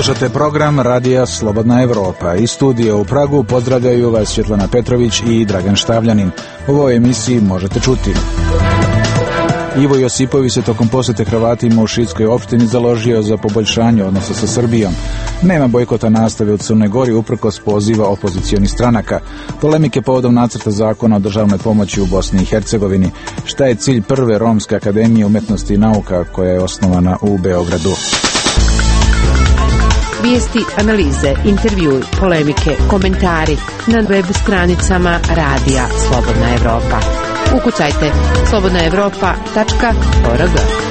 Slušate program Radija Slobodna Evropa. Iz studija u Pragu pozdravljaju vas Svjetlana Petrović i Dragan Štavljanin. U ovoj emisiji možete čuti: Ivo Josipović se tokom posjete Hrvatima u Šidskoj opštini založio za poboljšanje odnosa sa Srbijom. Nema bojkota nastave u Crnoj Gori uprkos poziva opozicionih stranaka. Polemike povodom nacrta zakona o državnoj pomoći u Bosni i Hercegovini. Šta je cilj prve Romske akademije umetnosti i nauka koja je osnovana u Beogradu? Vijesti, analize, intervjui, polemike, komentari na web stranicama Radija Slobodna Evropa. Ukucajte slobodnaevropa.org.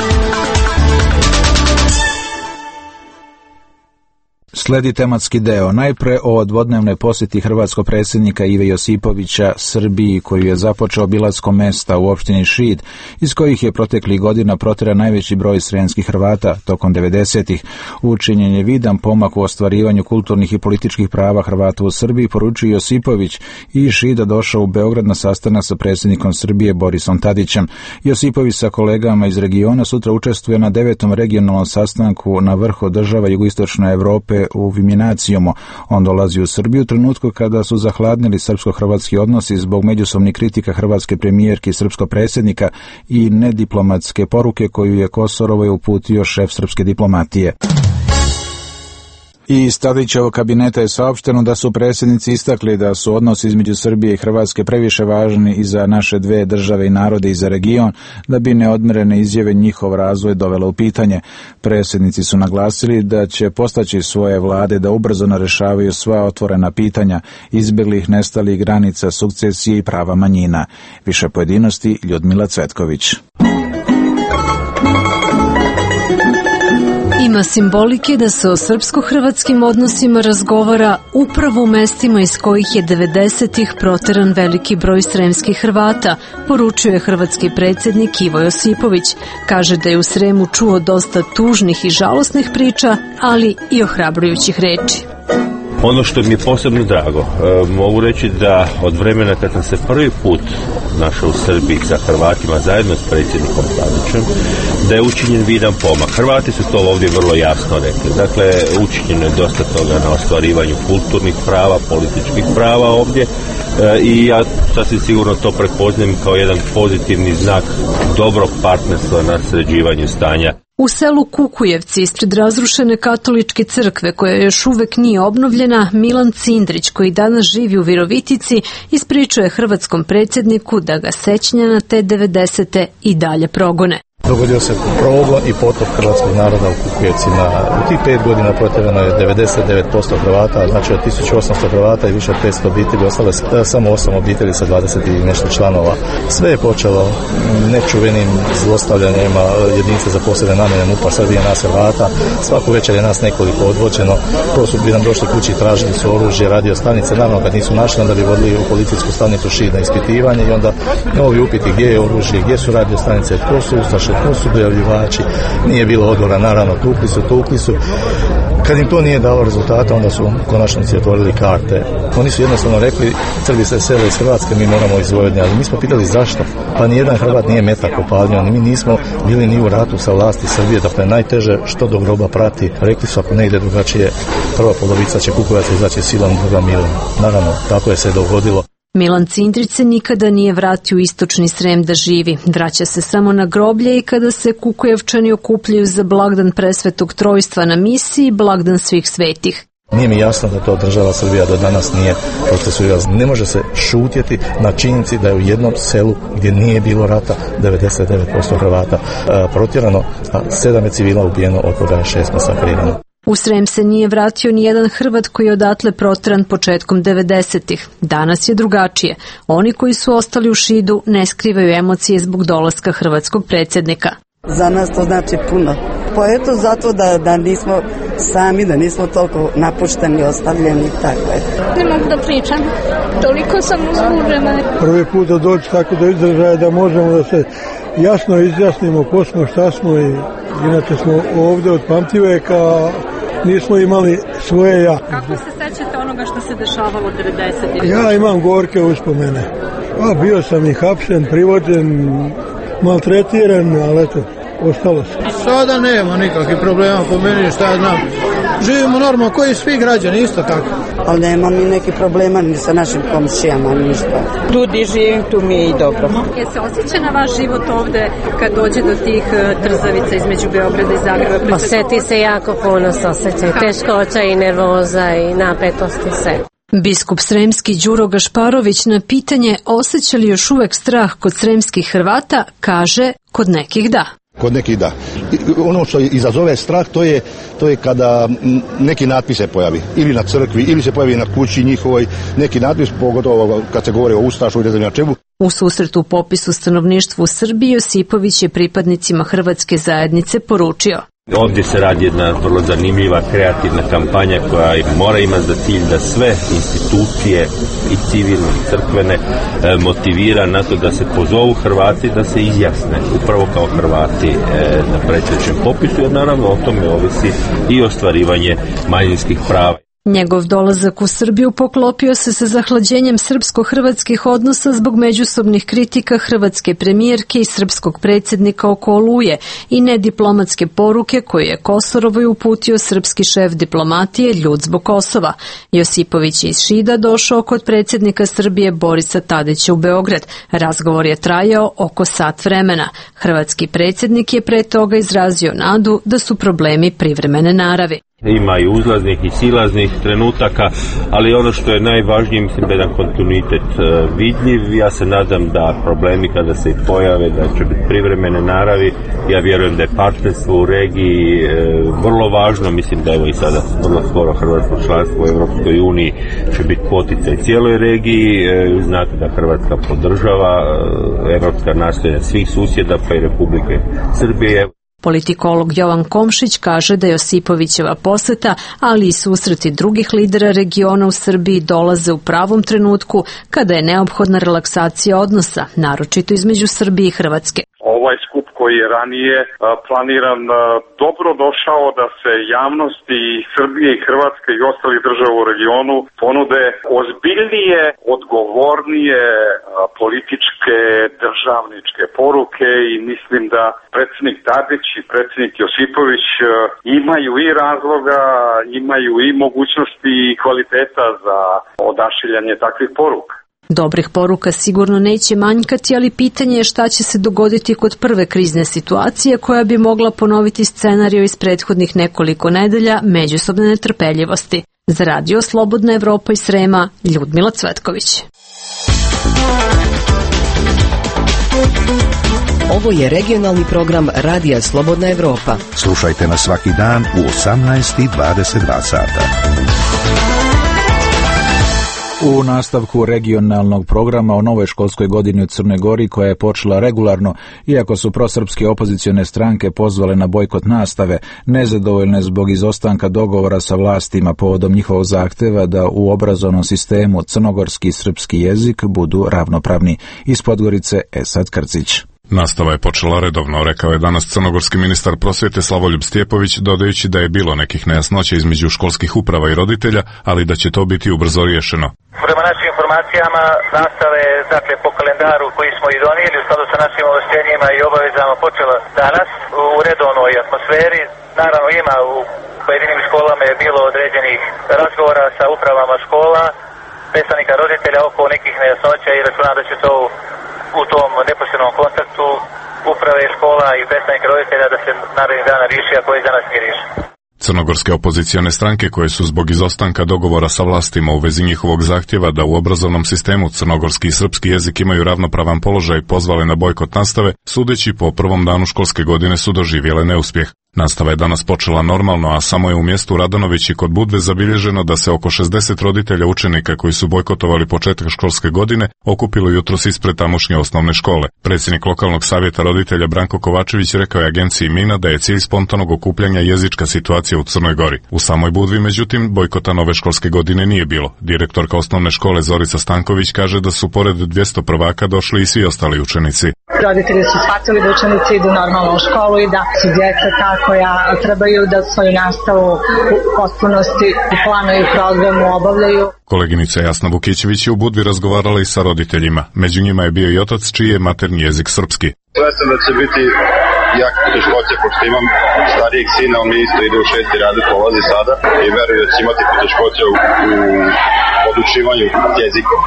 Sledi tematski deo. Najpre o dvodnevnoj posjeti hrvatskog predsjednika Ive Josipovića Srbiji, koju je započeo obilaskom mesta u opštini Šid, iz kojih je proteklih godina protjeran najveći broj sremskih Hrvata tokom 90-ih. Učinjen je vidan pomak u ostvarivanju kulturnih i političkih prava Hrvata u Srbiji, poručio Josipović, i iz Šida došao u Beograd na sastanak sa predsjednikom Srbije Borisom Tadićem. Josipović sa kolegama iz regiona sutra učestvuje na 9. regionalnom sastanku na vrhu država jugoistočne Evrope u Viminacijumu. On dolazi u Srbiju u trenutku kada su zahladnili srpsko-hrvatski odnosi zbog međusobnih kritika hrvatske premijerke i srpskog predsjednika i nediplomatske poruke koju je Kosorovoj uputio šef srpske diplomatije. I iz Tadićevog kabineta je saopšteno da su predsjednici istakli da su odnosi između Srbije i Hrvatske previše važni i za naše dve države i narode i za region, da bi neodmerene izjave njihov razvoj dovelo u pitanje. Predsjednici su naglasili da će postaći svoje vlade da ubrzano rješavaju sva otvorena pitanja, izbjeglih, nestalih granica, sukcesije i prava manjina. Više pojedinosti Ljudmila Cvetković. Ima simbolike da se o srpsko-hrvatskim odnosima razgovara upravo u mestima iz kojih je 90-ih proteran veliki broj sremskih Hrvata, poručuje hrvatski predsjednik Ivo Josipović. Kaže da je u Sremu čuo dosta tužnih i žalosnih priča, ali i ohrabrujućih reči. Ono što mi je posebno drago, mogu reći da od vremena kad sam se prvi put našao u Srbiji sa Hrvatima zajedno s predsjednikom Tadićem, da je učinjen vidan pomak. Hrvati su to ovdje vrlo jasno rekli. Dakle, učinjeno je dosta toga na ostvarivanju kulturnih prava, političkih prava ovdje i ja sasvim sigurno to prepoznajem kao jedan pozitivni znak dobrog partnerstva na sređivanju stanja. U selu Kukujevci, ispred razrušene katoličke crkve koja još uvek nije obnovljena, Milan Cindrić, koji danas živi u Virovitici, ispričao je hrvatskom predsjedniku da ga sećanja na te 90-te i dalje progone. Dogodio se progon i potop hrvatskog naroda u Kukujevcima. U tih 5 godina protjerano je 99% Hrvata, znači od 1800 Hrvata i više od 500 obitelji, ostale samo 8 obitelji sa 20 i nešto članova. Sve je počelo nečuvenim zlostavljanjima jedinice za posebne namjene MUP-a Srbije nas Hrvata. Svaku večer je nas nekoliko odvođeno. Prvo su bi nam došli kući, tražili su oružje, radio stanice, naravno kad nisu našli, onda bi vodili u policijsku stanicu Šid na ispitivanje i onda novi upiti gdje je oružje, gdje su radio stanice, tko su ustaše, tko su dojavljivači, nije bilo odgovora, naravno tukli su. Kad im to nije dalo rezultata, onda su u konačnici otvorili karte. Oni su jednostavno rekli, Srbi se sele iz Hrvatske, mi moramo iz Vojvodine, ali mi smo pitali zašto. Pa nijedan Hrvat nije metak popalio, mi nismo bili ni u ratu sa vlasti Srbije, dakle najteže što do groba prati. Rekli su ako ne ide drugačije, prva polovica će Kukovac izaći silom, druga milom. Naravno, tako je se dogodilo. Milan Cindrić se nikada nije vratio u istočni Srem da živi. Vraća se samo na groblje i kada se Kukujevčani okupljaju za blagdan Presvetog Trojstva na misiji, blagdan svih svetih. Nije mi jasno da to država Srbija do danas nije procesuirala. Ne može se šutjeti na činjenici da je u jednom selu gdje nije bilo rata 99% Hrvata protjerano, a 7 je civila ubijeno, od toga je 6 masakrirano. U Srem se nije vratio ni jedan Hrvat koji je odatle protjeran početkom 90-ih. Danas je drugačije. Oni koji su ostali u Šidu ne skrivaju emocije zbog dolaska hrvatskog predsjednika. Za nas to znači puno. Pa eto zato da nismo sami, da nismo toliko napušteni, ostavljeni, tako je. Ne mogu da pričam. Toliko sam uzbuđena. Prvi put da doći tako do izražaja da možemo da se jasno izjasnimo ko smo, šta smo i inače smo ovdje od pamtiveka. Nismo imali svoje ja. Kako se sećate onoga što se dešavalo 90-ih? Ja imam gorke uspomene. Bio sam i hapšen, privođen, maltretiran, ali eto, ostalo se. Sada nema nikakvih problema po meni, šta ja znam. živimo normalno koji svi građani, isto tako. Ali nema mi neki problema ni sa našim komšijama, ništa. Tu di živim, tu mi je i dobro. Je se osjeća na vaš život ovde kad dođe do tih trzavica između Beograda i Zagreba? Osjeti se jako puno, osjećaj teškoća i nervoza i napetosti sve. Biskup Sremski Đuro Gašparović na pitanje osjeća li još uvek strah kod sremskih Hrvata kaže kod nekih da. Kod nekih da. Ono što izazove strah to je kada neki natpis se pojavi ili na crkvi ili se pojavi na kući njihovoj neki natpis, pogotovo kad se govori o ustašu i ne znam na čemu. U susretu u popisu stanovništva u Srbiji Josipović je pripadnicima hrvatske zajednice poručio: Ovdje se radi jedna vrlo zanimljiva kreativna kampanja koja mora imati za cilj da sve institucije i civilne i crkvene motivira na to da se pozovu Hrvati da se izjasne upravo kao Hrvati na predstojećem popisu, jer naravno o tome ovisi i ostvarivanje manjinskih prava. Njegov dolazak u Srbiju poklopio se sa zahlađenjem srpsko-hrvatskih odnosa zbog međusobnih kritika hrvatske premijerke i srpskog predsjednika oko Oluje i nediplomatske poruke koje je Kosorovoj uputio srpski šef diplomatije Ljudsbo Kosova. Josipović je iz Šida došao kod predsjednika Srbije Borisa Tadića u Beograd. Razgovor je trajao oko sat vremena. Hrvatski predsjednik je pre toga izrazio nadu da su problemi privremene naravi. Ima i uzlaznih i silaznih trenutaka, ali ono što je najvažnije, mislim da je jedan kontinuitet vidljiv. Ja se nadam da problemi kada se i pojave, da će biti privremene naravi. Ja vjerujem da je partnerstvo u regiji vrlo važno. Mislim da evo i sada vrlo skoro hrvatsko članstvo u Europskoj uniji će biti poticaj cijeloj regiji. Znate da Hrvatska podržava europska nastojanja svih susjeda pa i Republike Srbije. Politikolog Jovan Komšić kaže da Josipovićeva poseta, ali i susreti drugih lidera regiona u Srbiji dolaze u pravom trenutku kada je neophodna relaksacija odnosa, naročito između Srbije i Hrvatske. Ovaj skup koji je ranije planiran dobro došao da se javnosti Srbije i Hrvatske i ostalih država u regionu ponude ozbiljnije, odgovornije političke, državničke poruke i mislim da predsjednik Tadić i predsjednik Josipović imaju i razloga, imaju i mogućnosti i kvaliteta za odašiljanje takvih poruka. Dobrih poruka sigurno neće manjkati, ali pitanje je šta će se dogoditi kod prve krizne situacije koja bi mogla ponoviti scenarijo iz prethodnih nekoliko nedelja međusobne netrpeljivosti. Za Radio Slobodna Evropa iz Srema, Ljudmila Cvetković. Ovo je regionalni program Radija Slobodna Evropa. Slušajte nas svaki dan u 18:22 sata. U nastavku regionalnog programa o novoj školskoj godini u Crnoj Gori koja je počela regularno, iako su prosrpske opozicione stranke pozvale na bojkot nastave, nezadovoljne zbog izostanka dogovora sa vlastima povodom njihovog zahteva da u obrazovnom sistemu crnogorski i srpski jezik budu ravnopravni. Iz Podgorice Esad Krcić. Nastava je počela redovno, rekao je danas crnogorski ministar prosvjete Slavoljub Stjepović, dodajući da je bilo nekih nejasnoća između školskih uprava i roditelja, ali da će to biti ubrzo riješeno. Prema našim informacijama, nastava je po kalendaru koji smo i donijeli u skladu sa našim ovlaštenjima i obavezama počela danas u redovnoj atmosferi. Naravno ima u pojedinim školama je bilo određenih razgovora sa upravama škola, predstavnika roditelja oko nekih nejasnoća i računa da će to u tom neposrednom kontaktu uprave škola i predstavnika roditelja da se narednih dana riješi, ako već danas nije riješeno. Crnogorske opozicione stranke koje su zbog izostanka dogovora sa vlastima u vezi njihovog zahtjeva da u obrazovnom sistemu crnogorski i srpski jezik imaju ravnopravan položaj pozvale na bojkot nastave, sudeći po prvom danu školske godine su doživjele neuspjeh. Nastava je danas počela normalno, a samo je u mjestu Radanović i kod Budve zabilježeno da se oko 60 roditelja učenika koji su bojkotovali početak školske godine okupilo jutros ispred tamošnje osnovne škole. Predsjednik lokalnog savjeta roditelja Branko Kovačević rekao je agenciji Mina da je cilj spontanog okupljanja jezička situacija u Crnoj Gori. U samoj Budvi, međutim, bojkota nove školske godine nije bilo. Direktorka osnovne škole Zorica Stanković kaže da su pored 200 prvaka došli i svi ostali učenici. Roditelji su shvatili da učenici idu normalno u školu i da su djeca ta koja trebaju da svoju nastavu u potpunosti u planu i programu obavljaju. Koleginica Jasna Vukićević je u Budvi razgovarala i sa roditeljima. Među njima je bio i otac čiji je maternji jezik srpski. Svestan da će biti jak poteškoće, pošto imam starijeg sina, on mi isto ide u 6. razred, polazi sada i verujem da će imati poteškoće u podučivanju jezikom.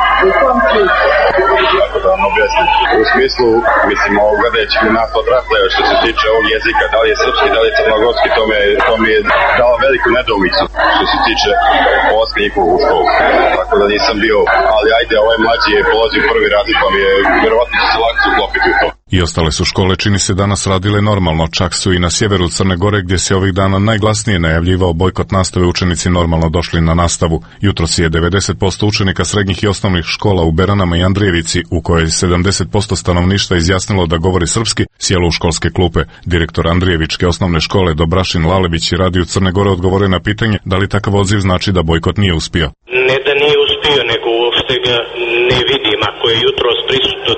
Tako da vam objasnim. U smislu, mislim, ovoga da će nas odrasle što se tiče ovog jezika, da li je srpski, da li je crnogorski, to mi je dalo veliku nedoumicu što se tiče polaska njihovog u školu. Tako da nisam bio, ali ajde, ovaj mlađi je polazio u 1. razred, pa mi je verovatno će se lakše uklopiti u to. I ostale su škole, čini se, danas radile normalno, čak su i na sjeveru Crne Gore, gdje se ovih dana najglasnije najavljivao bojkot nastave, učenici normalno došli na nastavu. Jutros je 90% učenika srednjih i osnovnih škola u Beranama i Andrijevici, u kojoj 70% stanovništva izjasnilo da govori srpski, sjelo u školske klupe. Direktor Andrijevičke osnovne škole Dobrašin Lalević i Radio Crne Gore odgovore na pitanje da li takav odziv znači da bojkot nije uspio. Ne da nije uspio, nego uopšte ga ne vidim. Ako je jutros prisutno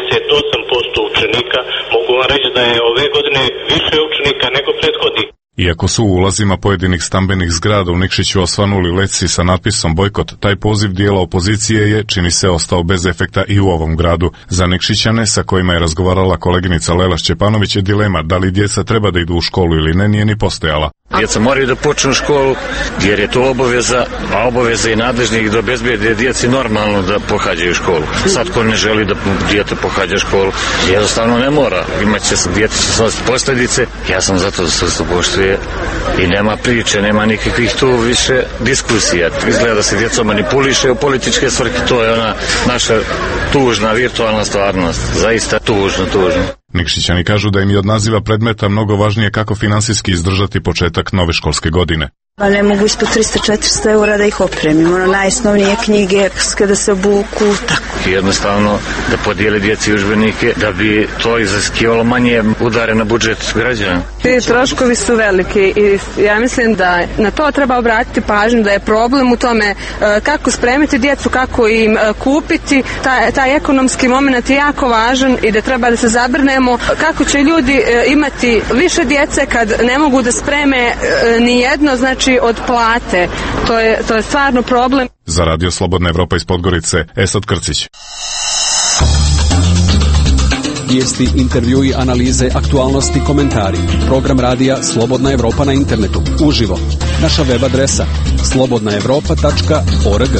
98% učenika, mogu vam reći da je ove godine više učenika nego prethodnih. Iako su u ulazima pojedinih stambenih zgrada u Nikšiću osvanuli letci sa natpisom bojkot, taj poziv dijela opozicije je, čini se, ostao bez efekta i u ovom gradu. Za Nikšićane, sa kojima je razgovarala koleginica Lela Šćepanović, je dilema da li djeca treba da idu u školu ili ne, nije ni postojala. Djeca moraju da počnu školu jer je to obaveza, a obaveza i nadležnih da obezbede djeci normalno da pohađaju školu. Sad ko ne želi da dijete pohađa školu, jednostavno ne mora. Dijete će snositi posljedice. Ja sam zato da se to poštuje i nema priče, nema nikakvih tu više diskusija. Izgleda da se djecom manipuliše u političke svrhe, to je ona naša tužna virtualna stvarnost. Zaista tužno. Nikšićani kažu da im je od naziva predmeta mnogo važnije kako finansijski izdržati početak nove školske godine. Pa ne mogu ispod 300-400 eura da ih opremimo, najosnovnije knjige, da se obuku, tako. Jednostavno da podijeli djeci udžbenike da bi to iziskivalo manje udare na budžet građana. Ti troškovi su veliki i ja mislim da na to treba obratiti pažnju, da je problem u tome kako spremiti djecu, kako im kupiti. Taj ekonomski moment je jako važan i da treba da se zabrinemo kako će ljudi imati više djece kad ne mogu da spreme ni jedno, znači od plate. To je stvarno problem. Za Radio Slobodna Evropa iz Podgorice, Esad Krcić. Vijesti, intervjui, analize, aktualnosti, komentari. Program radija Slobodna Evropa na internetu. Uživo. Naša web adresa slobodnaevropa.org.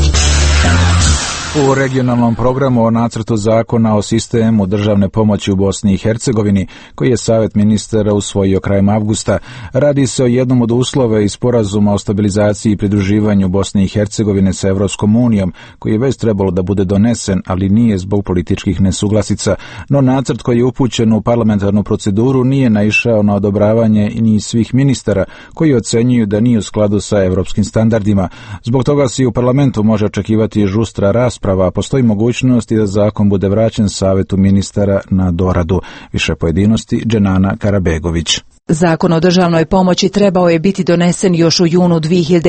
U regionalnom programu o nacrtu zakona o sistemu državne pomoći u Bosni i Hercegovini, koji je Savjet ministara usvojio krajem avgusta, radi se o jednom od uslova iz sporazuma o stabilizaciji i pridruživanju Bosne i Hercegovine sa Evropskom unijom, koji je već trebalo da bude donesen, ali nije zbog političkih nesuglasica. No nacrt koji je upućen u parlamentarnu proceduru nije naišao na odobravanje ni svih ministara, koji ocenjuju da nije u skladu sa evropskim standardima. Zbog toga se i u parlamentu može očekivati žustra rasprava, a postoji mogućnost i da zakon bude vraćen Savetu ministara na doradu. Više pojedinosti, Dženana Karabegović. Zakon o državnoj pomoći trebao je biti donesen još u junu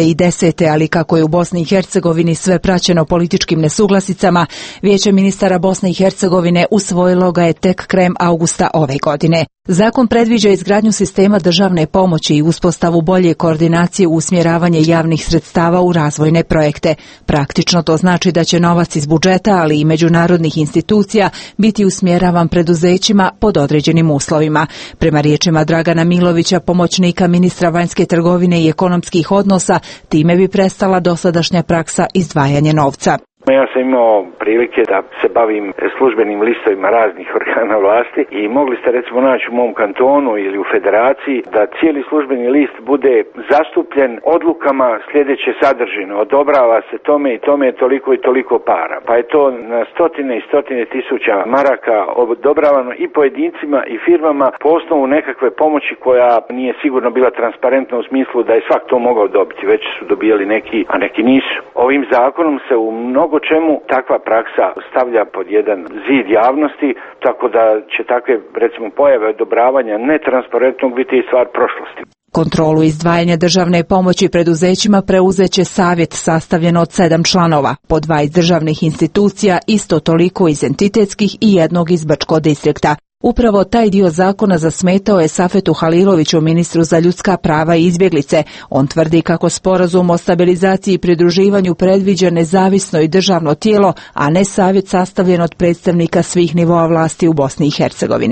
2010. ali kako je u Bosni i Hercegovini sve praćeno političkim nesuglasicama, Vijeće ministara Bosne i Hercegovine usvojilo ga je tek krajem avgusta ove godine. Zakon predviđa izgradnju sistema državne pomoći i uspostavu bolje koordinacije u usmjeravanje javnih sredstava u razvojne projekte. Praktično to znači da će novac iz budžeta, ali i međunarodnih institucija biti usmjeravan preduzećima pod određenim uslovima. Prema riječima Dragana Milovića, pomoćnika ministra vanjske trgovine i ekonomskih odnosa, time bi prestala dosadašnja praksa izdvajanja novca. Ja sam imao prilike da se bavim službenim listovima raznih organa vlasti i mogli ste recimo naći u mom kantonu ili u federaciji da cijeli službeni list bude zastupljen odlukama sljedeće sadržine. Odobrava se tome i tome toliko i toliko para. Pa je to na stotine i stotine tisuća maraka odobravano i pojedincima i firmama po osnovu nekakve pomoći koja nije sigurno bila transparentna u smislu da je svak to mogao dobiti. Već su dobijali neki, a neki nisu. Ovim zakonom se u mnogo čemu takva praksa stavlja pod jedan zid javnosti, tako da će takve, recimo, pojave odobravanja netransparentnog biti i stvar prošlosti. Kontrolu izdvajanja državne pomoći preduzećima preuzet će savjet sastavljen od 7 članova, po 2 iz državnih institucija, isto toliko iz entitetskih i jednog iz Brčkog distrikta. Upravo taj dio zakona zasmetao je Safetu Haliloviću, ministru za ljudska prava i izbjeglice. On tvrdi kako sporazum o stabilizaciji i pridruživanju predviđa nezavisno i državno tijelo, a ne savjet sastavljen od predstavnika svih nivoa vlasti u Bosni i Hercegovini.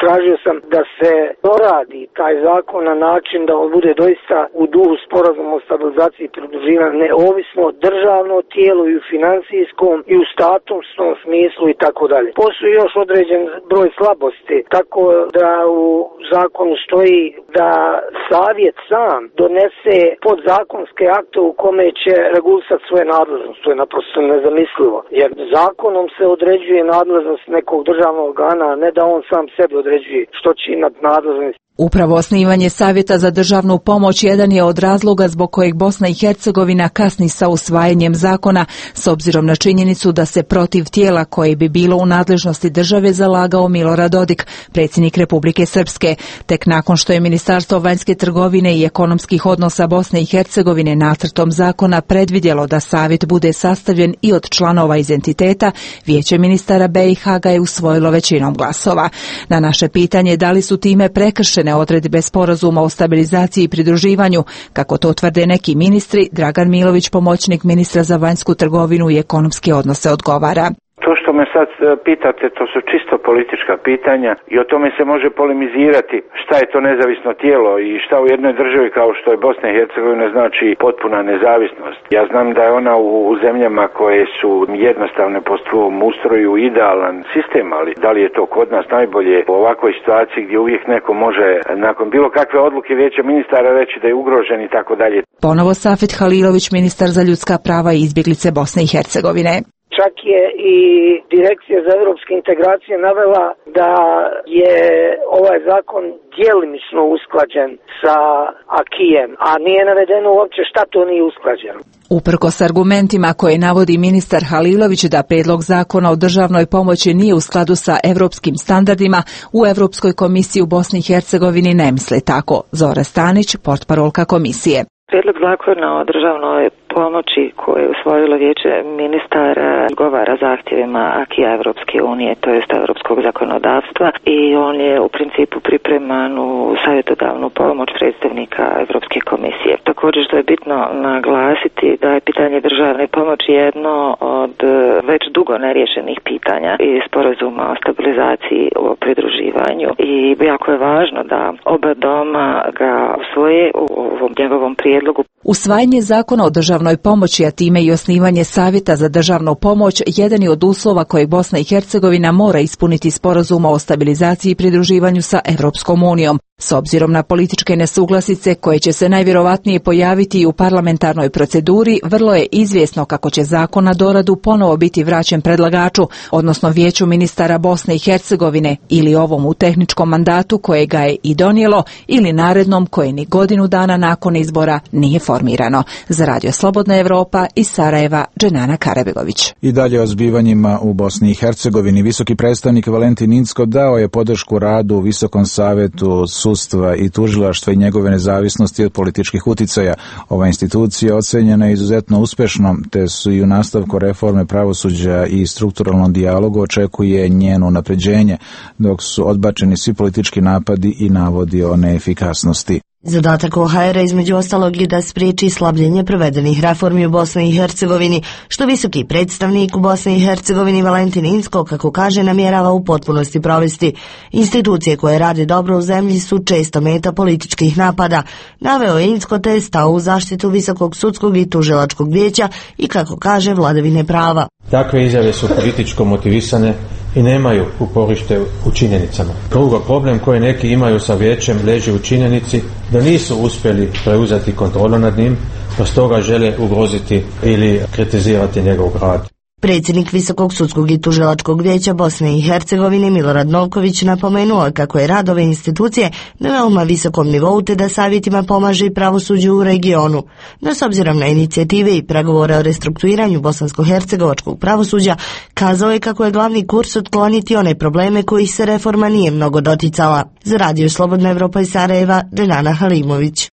tražio sam da se doradi taj zakon na način da on bude doista u duhu sporazuma o stabilizaciji i pridruživanju, neovisno državno tijelo i u financijskom i u statusnom smislu i tako dalje. Postoji još određen broj slabosti, tako da u zakonu stoji da savjet sam donese podzakonske akte u kome će regulisati svoje nadležnosti. To je naprosto nezamislivo, jer zakonom se određuje nadležnost nekog državnog organa, a ne da on sam sebi određuje što će imati nadležnost. Upravo osnivanje Savjeta za državnu pomoć jedan je od razloga zbog kojeg Bosna i Hercegovina kasni sa usvajanjem zakona, s obzirom na činjenicu da se protiv tijela koje bi bilo u nadležnosti države zalagao Milorad Dodik, predsjednik Republike Srpske. Tek nakon što je Ministarstvo vanjske trgovine i ekonomskih odnosa Bosne i Hercegovine nacrtom zakona predvidjelo da savjet bude sastavljen i od članova iz entiteta, Vijeće ministara BiH ga je usvojilo većinom glasova. Na naše pitanje da li su time prekršene odredbe sporazuma o stabilizaciji i pridruživanju, kako to tvrde neki ministri, Dragan Milović, pomoćnik ministra za vanjsku trgovinu i ekonomske odnose, odgovara. To što me sad pitate, to su čisto politička pitanja i o tome se može polemizirati šta je to nezavisno tijelo i šta u jednoj državi kao što je Bosna i Hercegovina znači potpuna nezavisnost. Ja znam da je ona u zemljama koje su jednostavne po svom ustroju idealan sistem, ali da li je to kod nas najbolje u ovakvoj situaciji gdje uvijek neko može nakon bilo kakve odluke Vijeća ministara reći da je ugrožen i tako dalje. Ponovo Safet Halilović, ministar za ljudska prava i izbjeglice Bosne i Hercegovine. Čak je i Direkcija za europske integracije navela da je ovaj zakon djelimično usklađen sa akijem, a nije navedeno uopće šta to nije usklađeno. Uprkos argumentima koje navodi ministar Halilović da prijedlog zakona o državnoj pomoći nije u skladu sa europskim standardima, u Europskoj komisiji u Bosni i Hercegovini ne misle tako. Zora Stanić, portparolka komisije. Prijedlog zakona o državnoj pomoći koje je usvojilo Vijeće ministara odgovara zahtjevima akija Europske unije, to jest europskog zakonodavstva, i on je u principu pripreman u savjetodavnu pomoć predstavnika Europske komisije. Također što je bitno naglasiti da je pitanje državne pomoći jedno od već dugo neriješenih pitanja i sporazuma o stabilizaciji o pridruživanju i jako je važno da oba doma ga usvoje u ovom njegovom prijedlogu. Usvajanje zakona o državnoj pomoći, a time i osnivanje Savjeta za državnu pomoć, jedan je od uslova kojeg Bosna i Hercegovina mora ispuniti sporazuma o stabilizaciji i pridruživanju sa Europskom unijom. S obzirom na političke nesuglasice koje će se najvjerovatnije pojaviti i u parlamentarnoj proceduri, vrlo je izvjesno kako će zakon na doradu ponovo biti vraćen predlagaču, odnosno Vijeću ministara Bosne i Hercegovine, ili ovom u tehničkom mandatu koje ga je i donijelo, ili narednom koje ni godinu dana nakon izbora nije formirano. Za Radio Slobodna Evropa iz Sarajeva, Dženana Karabegović. I dalje o zbivanjima u Bosni i Hercegovini. Visoki predstavnik Valentin Incko dao je podršku radu u Visokom savetu sudstva i tužilaštva i njegove nezavisnosti od političkih uticaja. Ova institucija ocenjena je izuzetno uspešnom, te su i u nastavku reforme pravosuđa i strukturalnom dijalogu očekuje njeno unapređenje, dok su odbačeni svi politički napadi i navodi o neefikasnosti. Zadatak OHR između ostalog je da spriječi slabljenje provedenih reformi u Bosni i Hercegovini, što visoki predstavnik u Bosni i Hercegovini Valentin Incko, kako kaže, namjerava u potpunosti provesti. Institucije koje rade dobro u zemlji su često meta političkih napada. Naveo je Incko te stao u zaštitu Visokog sudskog i tužilačkog vijeća i, kako kaže, vladavine prava. Takve izjave su političko motivisane i nemaju uporište u činjenicama. Drugo, problem koji neki imaju sa vijećem leži u činjenici da nisu uspjeli preuzeti kontrolu nad njim, pa stoga žele ugroziti ili kritizirati njegov rad. Predsjednik Visokog sudskog i tužilačkog vijeća Bosne i Hercegovine Milorad Novković napomenuo kako je rad ove institucije na veoma visokom nivou te da savjetima pomaže i pravosuđu u regionu. No, s obzirom na inicijative i pregovore o restrukturiranju bosansko-hercegovačkog pravosuđa, kazao je kako je glavni kurs otkloniti one probleme kojih se reforma nije mnogo doticala. Za Radio Slobodna Evropa iz Sarajeva, Dženana Halimović.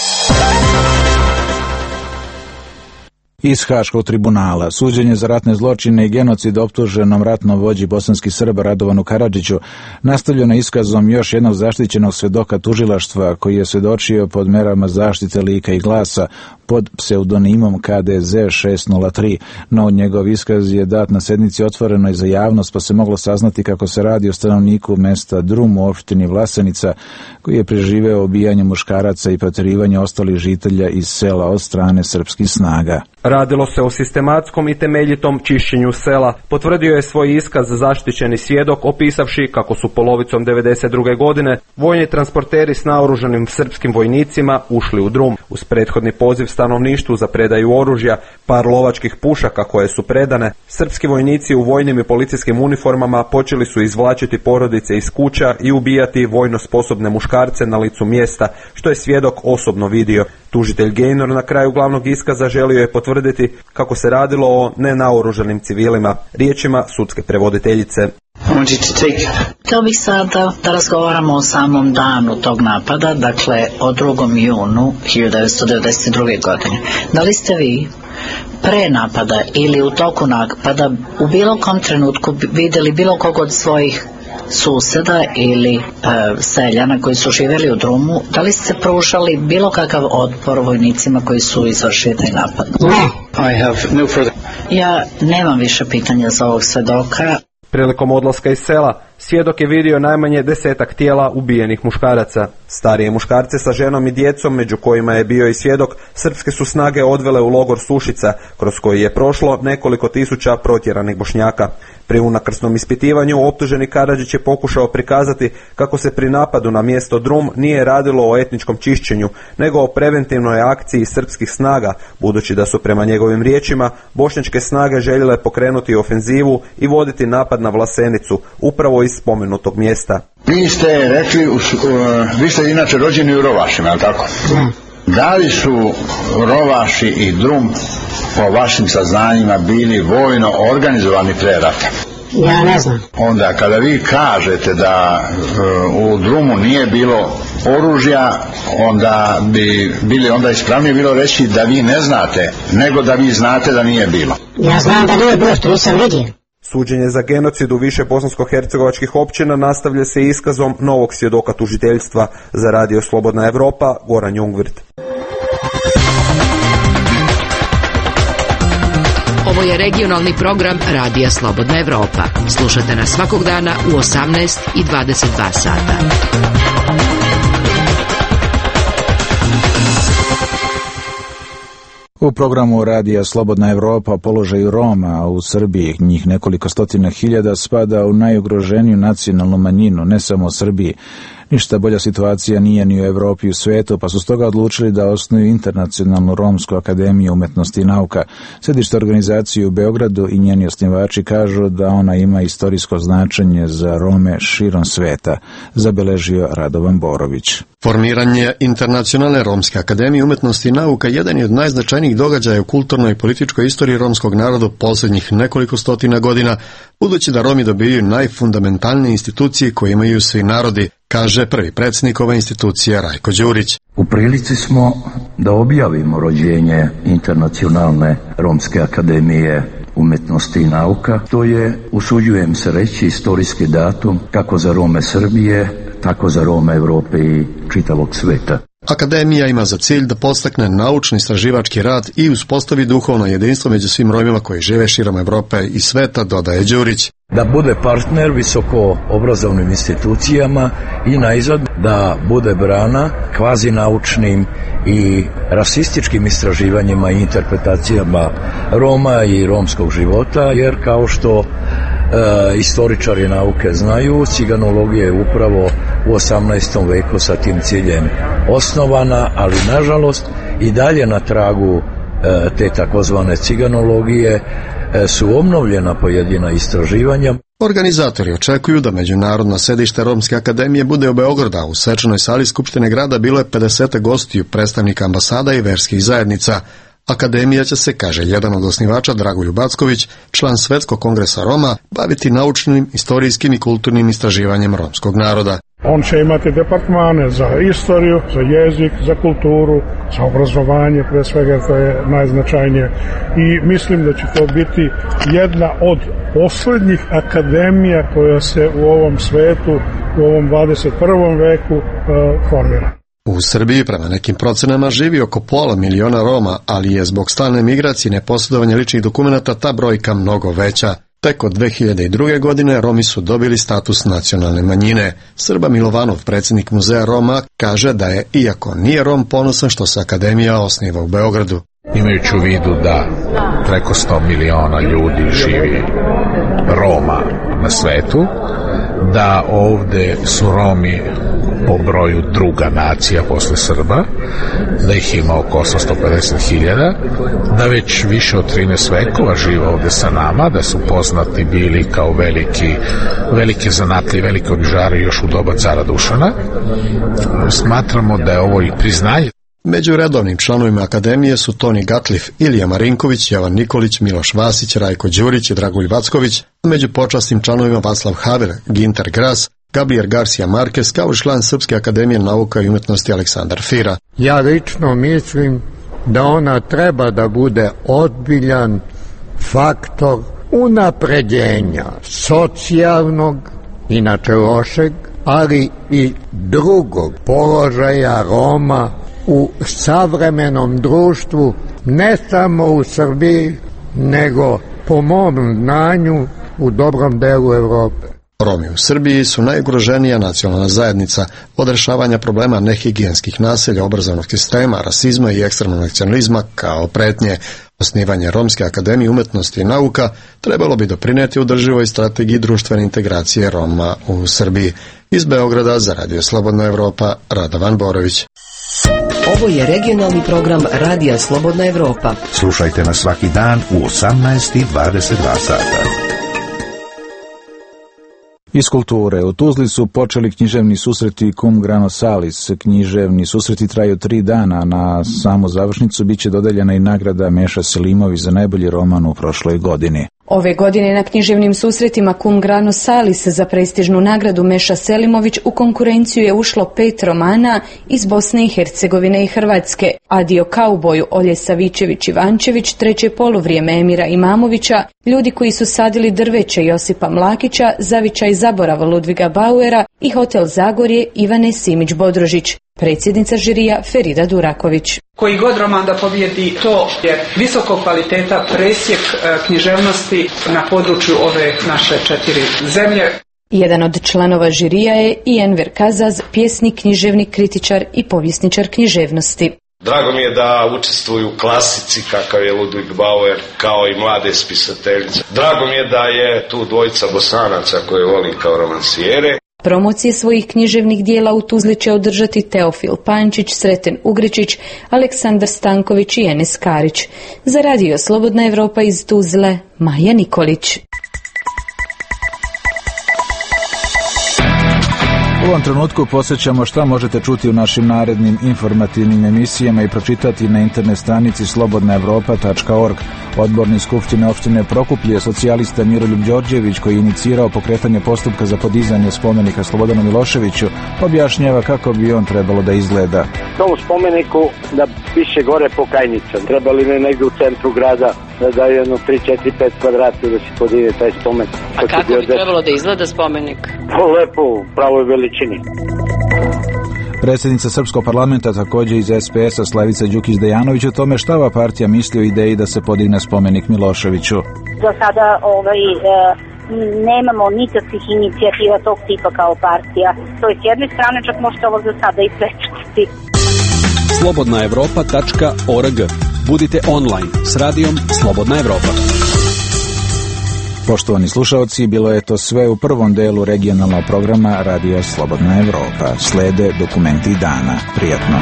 Iz Haškog tribunala suđenje za ratne zločine i genocid optuženom ratnom vođi bosanskih Srba Radovanu Karadžiću nastavljeno iskazom još jednog zaštićenog svedoka tužilaštva koji je svjedočio pod merama zaštite lika i glasa pod pseudonimom KDZ 603, no njegov iskaz je dat na sednici otvorenoj za javnost, pa se moglo saznati kako se radi o stanovniku mesta Drum u opštini Vlasenica, koji je preživeo ubijanje muškaraca i protjerivanje ostalih žitelja iz sela od strane srpskih snaga. Radilo se o sistematskom i temeljitom čišćenju sela. Potvrdio je svoj iskaz zaštićeni svjedok, opisavši kako su polovicom 1992. godine vojni transporteri s naoružanim srpskim vojnicima ušli u Drum. Uz prethodni poziv stanovništvu za predaju oružja, par lovačkih pušaka koje su predane, srpski vojnici u vojnim i policijskim uniformama počeli su izvlačiti porodice iz kuća i ubijati vojno sposobne muškarce na licu mjesta, što je svjedok osobno vidio. Tužitelj Gaynor na kraju glavnog iskaza želio je potvrditi kako se radilo o nenaoružanim civilima, riječima sudske prevoditeljice. Htio bih sada da razgovaramo o samom danu tog napada, dakle o 2. junu 1992. godine. Da li ste vi pre napada ili u toku napada u bilo kom trenutku vidjeli bilo kog od svojih susjeda ili seljana koji su živjeli u Drumu, da li ste pružali bilo kakav otpor vojnicima koji su izvršili taj napad? Ja nemam više pitanja za ovog svedoka. Prilikom odlaska iz sela, svjedok je vidio najmanje 10 tijela ubijenih muškaraca. Starije muškarce sa ženom i djecom, među kojima je bio i svjedok, srpske su snage odvele u logor Sušica, kroz koji je prošlo nekoliko tisuća protjeranih Bošnjaka. Pri unakrsnom ispitivanju optuženi Karadžić je pokušao prikazati kako se pri napadu na mjesto Drum nije radilo o etničkom čišćenju, nego o preventivnoj akciji srpskih snaga, budući da su prema njegovim riječima bošnjačke snage željele pokrenuti ofenzivu i voditi napad na Vlasenicu, upravo iz spomenutog mjesta. Vi ste rekli, vi ste inače rođeni u Rovašima, je li tako? Da li su Rovaši i Drum po vašim saznanjima bili vojno organizovani pre rata? Ja ne znam. Onda kada vi kažete da u Drumu nije bilo oružja, onda bi bili onda ispravnije bilo reći da vi ne znate, nego da vi znate da nije bilo. Ja znam da nije bilo, što nisam vidio. Suđenje za genocid u više bosansko-hercegovačkih općina nastavlja se iskazom novog svjedoka tužiteljstva. Za Radio Slobodna Evropa, Goran Jungwirth. Ovo je regionalni program Radija Slobodna Evropa. Slušate nas svakog dana u 18 i 22 sata. U programu Radija Slobodna Evropa o položaju Roma u Srbiji, njih nekoliko stotina hiljada, spada u najugroženiju nacionalnu manjinu, ne samo u Srbiji. Ništa bolja situacija nije ni u Evropi i u svijetu, pa su stoga odlučili da osnuju Internacionalnu romsku akademiju umetnosti i nauka. Sedište organizacije u Beogradu i njeni osnivači kažu da ona ima istorijsko značenje za Rome širom sveta, zabeležio Radovan Borović. Formiranje Internacionalne romske akademije umetnosti i nauka jedan je od najznačajnijih događaja u kulturnoj i političkoj istoriji romskog naroda posljednjih nekoliko stotina godina, budući da Romi dobijaju najfundamentalnije institucije koje imaju svi narodi, kaže prvi predsjednik ove institucije Rajko Đurić. U prilici smo da objavimo rođenje Internacionalne romske akademije umetnosti i nauka. To je, usuđujem se reći, istorijski datum kako za Rome Srbije, tako za Rome Evrope i čitavog sveta. Akademija ima za cilj da podstakne naučni istraživački rad i uspostavi duhovno jedinstvo među svim Romima koji žive širom Evrope i sveta, dodaje Đurić. Da bude partner visoko obrazovnim institucijama i najzad da bude brana kvazi naučnim i rasističkim istraživanjima i interpretacijama Roma i romskog života, jer kao što istoričari nauke znaju, ciganologija je upravo u 18. veku sa tim ciljem osnovana, ali nažalost i dalje na tragu te takozvane ciganologije su obnovljena pojedina istraživanja. Organizatori očekuju da međunarodno sedište Romske akademije bude u Beogradu. U svečanoj sali Skupštine grada bilo je 50 gostiju, predstavnika ambasada i verskih zajednica. Akademija će se, kaže jedan od osnivača Dragoljub Backović, član Svetskog kongresa Roma, baviti naučnim, istorijskim i kulturnim istraživanjem romskog naroda. On će imati departmane za istoriju, za jezik, za kulturu, za obrazovanje, pre svega to je najznačajnije. I mislim da će to biti jedna od posljednjih akademija koja se u ovom svetu, u ovom 21. veku formira. U Srbiji prema nekim procenama živi oko pola miliona Roma, ali je zbog stalne migracije i neposjedovanja ličnih dokumenata ta brojka mnogo veća. Tek od 2002. godine Romi su dobili status nacionalne manjine. Srba Milovanov, predsjednik Muzeja Roma, kaže da je, iako nije Rom, ponosan što se akademija osniva u Beogradu. Imajući u vidu da preko 100 miliona ljudi živi Roma na svetu, da ovde su Romi po broju druga nacija posle Srba, da ih ima oko 850.000, da već više od 13 vekova žive ovde sa nama, da su poznati bili kao velike zanatlije, velike obižari još u doba cara Dušana. Smatramo da je ovo i priznanje. Među redovnim članovima akademije su Toni Gatlif, Ilija Marinković, Jovan Nikolić, Miloš Vasić, Rajko Đurić i Dragulj Vacković, a među počasnim članovima Vaclav Havel, Ginter Gras, Gabriel Garcia Marquez, kao i član Srpske akademije nauka i umetnosti Aleksandar Fira. Ja lično mislim da ona treba da bude ozbiljan faktor unapređenja socijalnog, inače lošeg, ali i drugog položaja Roma u savremenom društvu, ne samo u Srbiji, nego po mom znanju u dobrom delu Evrope. Romi u Srbiji su najugroženija nacionalna zajednica. Od rešavanja problema nehigijenskih naselja, obrazovnog sistema, rasizma i ekstremnog nacionalizma kao pretnje. Osnivanje Romske akademije umetnosti i nauka trebalo bi doprineti održivoj strategiji društvene integracije Roma u Srbiji. Iz Beograda za Radio Slobodna Evropa, Radovan Borović. Ovo je regionalni program Radija Slobodna Evropa. Slušajte nas svaki dan u 18:22 sata. Iz kulture. U Tuzli su počeli književni susreti Cum Grano Salis. Književni susreti traju 3 dana. Na samu završnicu biće dodeljena i nagrada Meša Selimović za najbolji roman u prošloj godini. Ove godine na književnim susretima Cum Grano Salis za prestižnu nagradu Meša Selimović u konkurenciju je ušlo 5 romana iz Bosne i Hercegovine i Hrvatske. Adio kauboju Olje Savićević-Ivančević, Treće poluvrijeme Emira Imamovića, Ljudi koji su sadili drveće Josipa Mlakića, Zavičaj zaborava Ludviga Bauera i Hotel Zagorje Ivane Simić-Bodrožić. Predsjednica žirija Ferida Duraković. Koji god roman da pobjedi, to je visoko kvaliteta presjek književnosti na području ove naše 4 zemlje. Jedan od članova žirija je i Enver Kazaz, pjesnik, književnik, kritičar i povjesničar književnosti. Drago mi je da učestvuju klasici kakav je Ludvig Bauer, kao i mlade spisateljice. Drago mi je da je tu dvojica Bosanaca koje volim kao romansijere. Promocije svojih književnih dijela u Tuzli će održati Teofil Pančić, Sreten Ugričić, Aleksandar Stanković i Enes Karić. Za Radio Slobodna Evropa iz Tuzle, Maja Nikolić. U ovom trenutku posjećamo šta možete čuti u našim narednim informativnim emisijama i pročitati na internet stranici slobodnaevropa.org. Odbornik Skupštine opštine Prokuplje, socijalista Miroljub Đorđević, koji je inicirao pokretanje postupka za podizanje spomenika Slobodanu Miloševiću, objašnjava kako bi on trebalo da izgleda. Tom spomeniku da piše gore Pokajnica. Trebali ne negdje u centru grada da daju jedno 3, 4, 5 kvadrata da se podigne taj spomenik. A kako bi trebalo da izgleda spomenik? Lepo, u pravoj veličini. Predsjednica Srpskog parlamenta, također iz SPS-a Slavica Đukić-Dejanović, o tome šta ova partija misli o ideji da se podigne spomenik Miloševiću. Do sada nemamo nikakvih inicijativa tog tipa kao partija. To je s jedne strane, čak možete ovo za sada i prečkati. slobodnaevropa.org. Budite online s radijom Slobodna Evropa. Poštovani slušalci, bilo je to sve u prvom delu regionalnog programa Radija Slobodna Evropa. Slede dokumenti dana. Prijatno.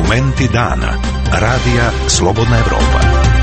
Dokumenti dana. Radija Slobodna Evropa.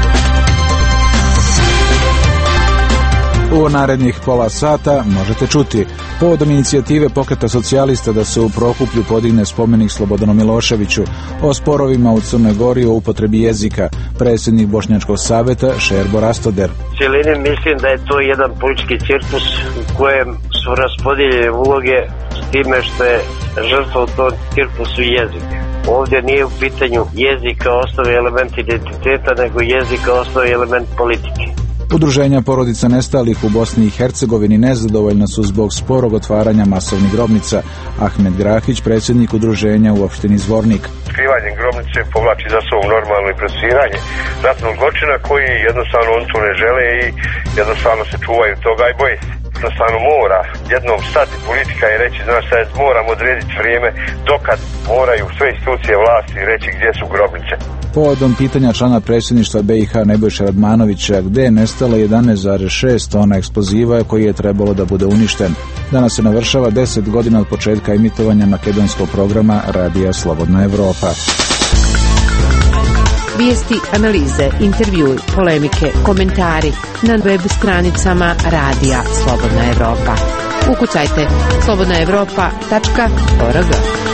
U narednih pola sata možete čuti povodom inicijative Pokreta socijalista da se u Prokuplju podigne spomenik Slobodanu Miloševiću, o sporovima u Crnoj Gori o upotrebi jezika, predsjednik Bošnjačkog saveta Šerbo Rastoder. U cijelini mislim da je to jedan politički cirkus u kojem su raspodijeljene uloge s time što je žrtva u tom cirkusu jezik. Ovdje nije u pitanju jezik kao osnovni element identiteta, nego jezik kao osnovni element politike. Udruženja porodica nestalih u Bosni i Hercegovini nezadovoljna su zbog sporog otvaranja masovnih grobnica. Ahmed Grahić, predsjednik udruženja u opštini Zvornik. Skrivanjem grobnice povlači za sobom normalno i procesuiranje ratnog zločina koji jednostavno oni to ne žele i jednostavno se čuvaju toga i boje se. Jednostavno mora jednom stati politika i reći, znaš sad, moramo odrediti vrijeme dokad moraju sve institucije vlasti reći gdje su grobnice. Povodom pitanja člana predsjedništva BiH Nebojše Radmanovića gdje je nestalo 11,6 tona eksploziva koji je trebalo da bude uništen. Danas se navršava 10 godina od početka emitovanja makedonskog programa Radija Slobodna Evropa. Vijesti, analize, intervjui, polemike, komentari na web stranicama Radija Slobodna Evropa. Ukucajte slobodnaevropa.org.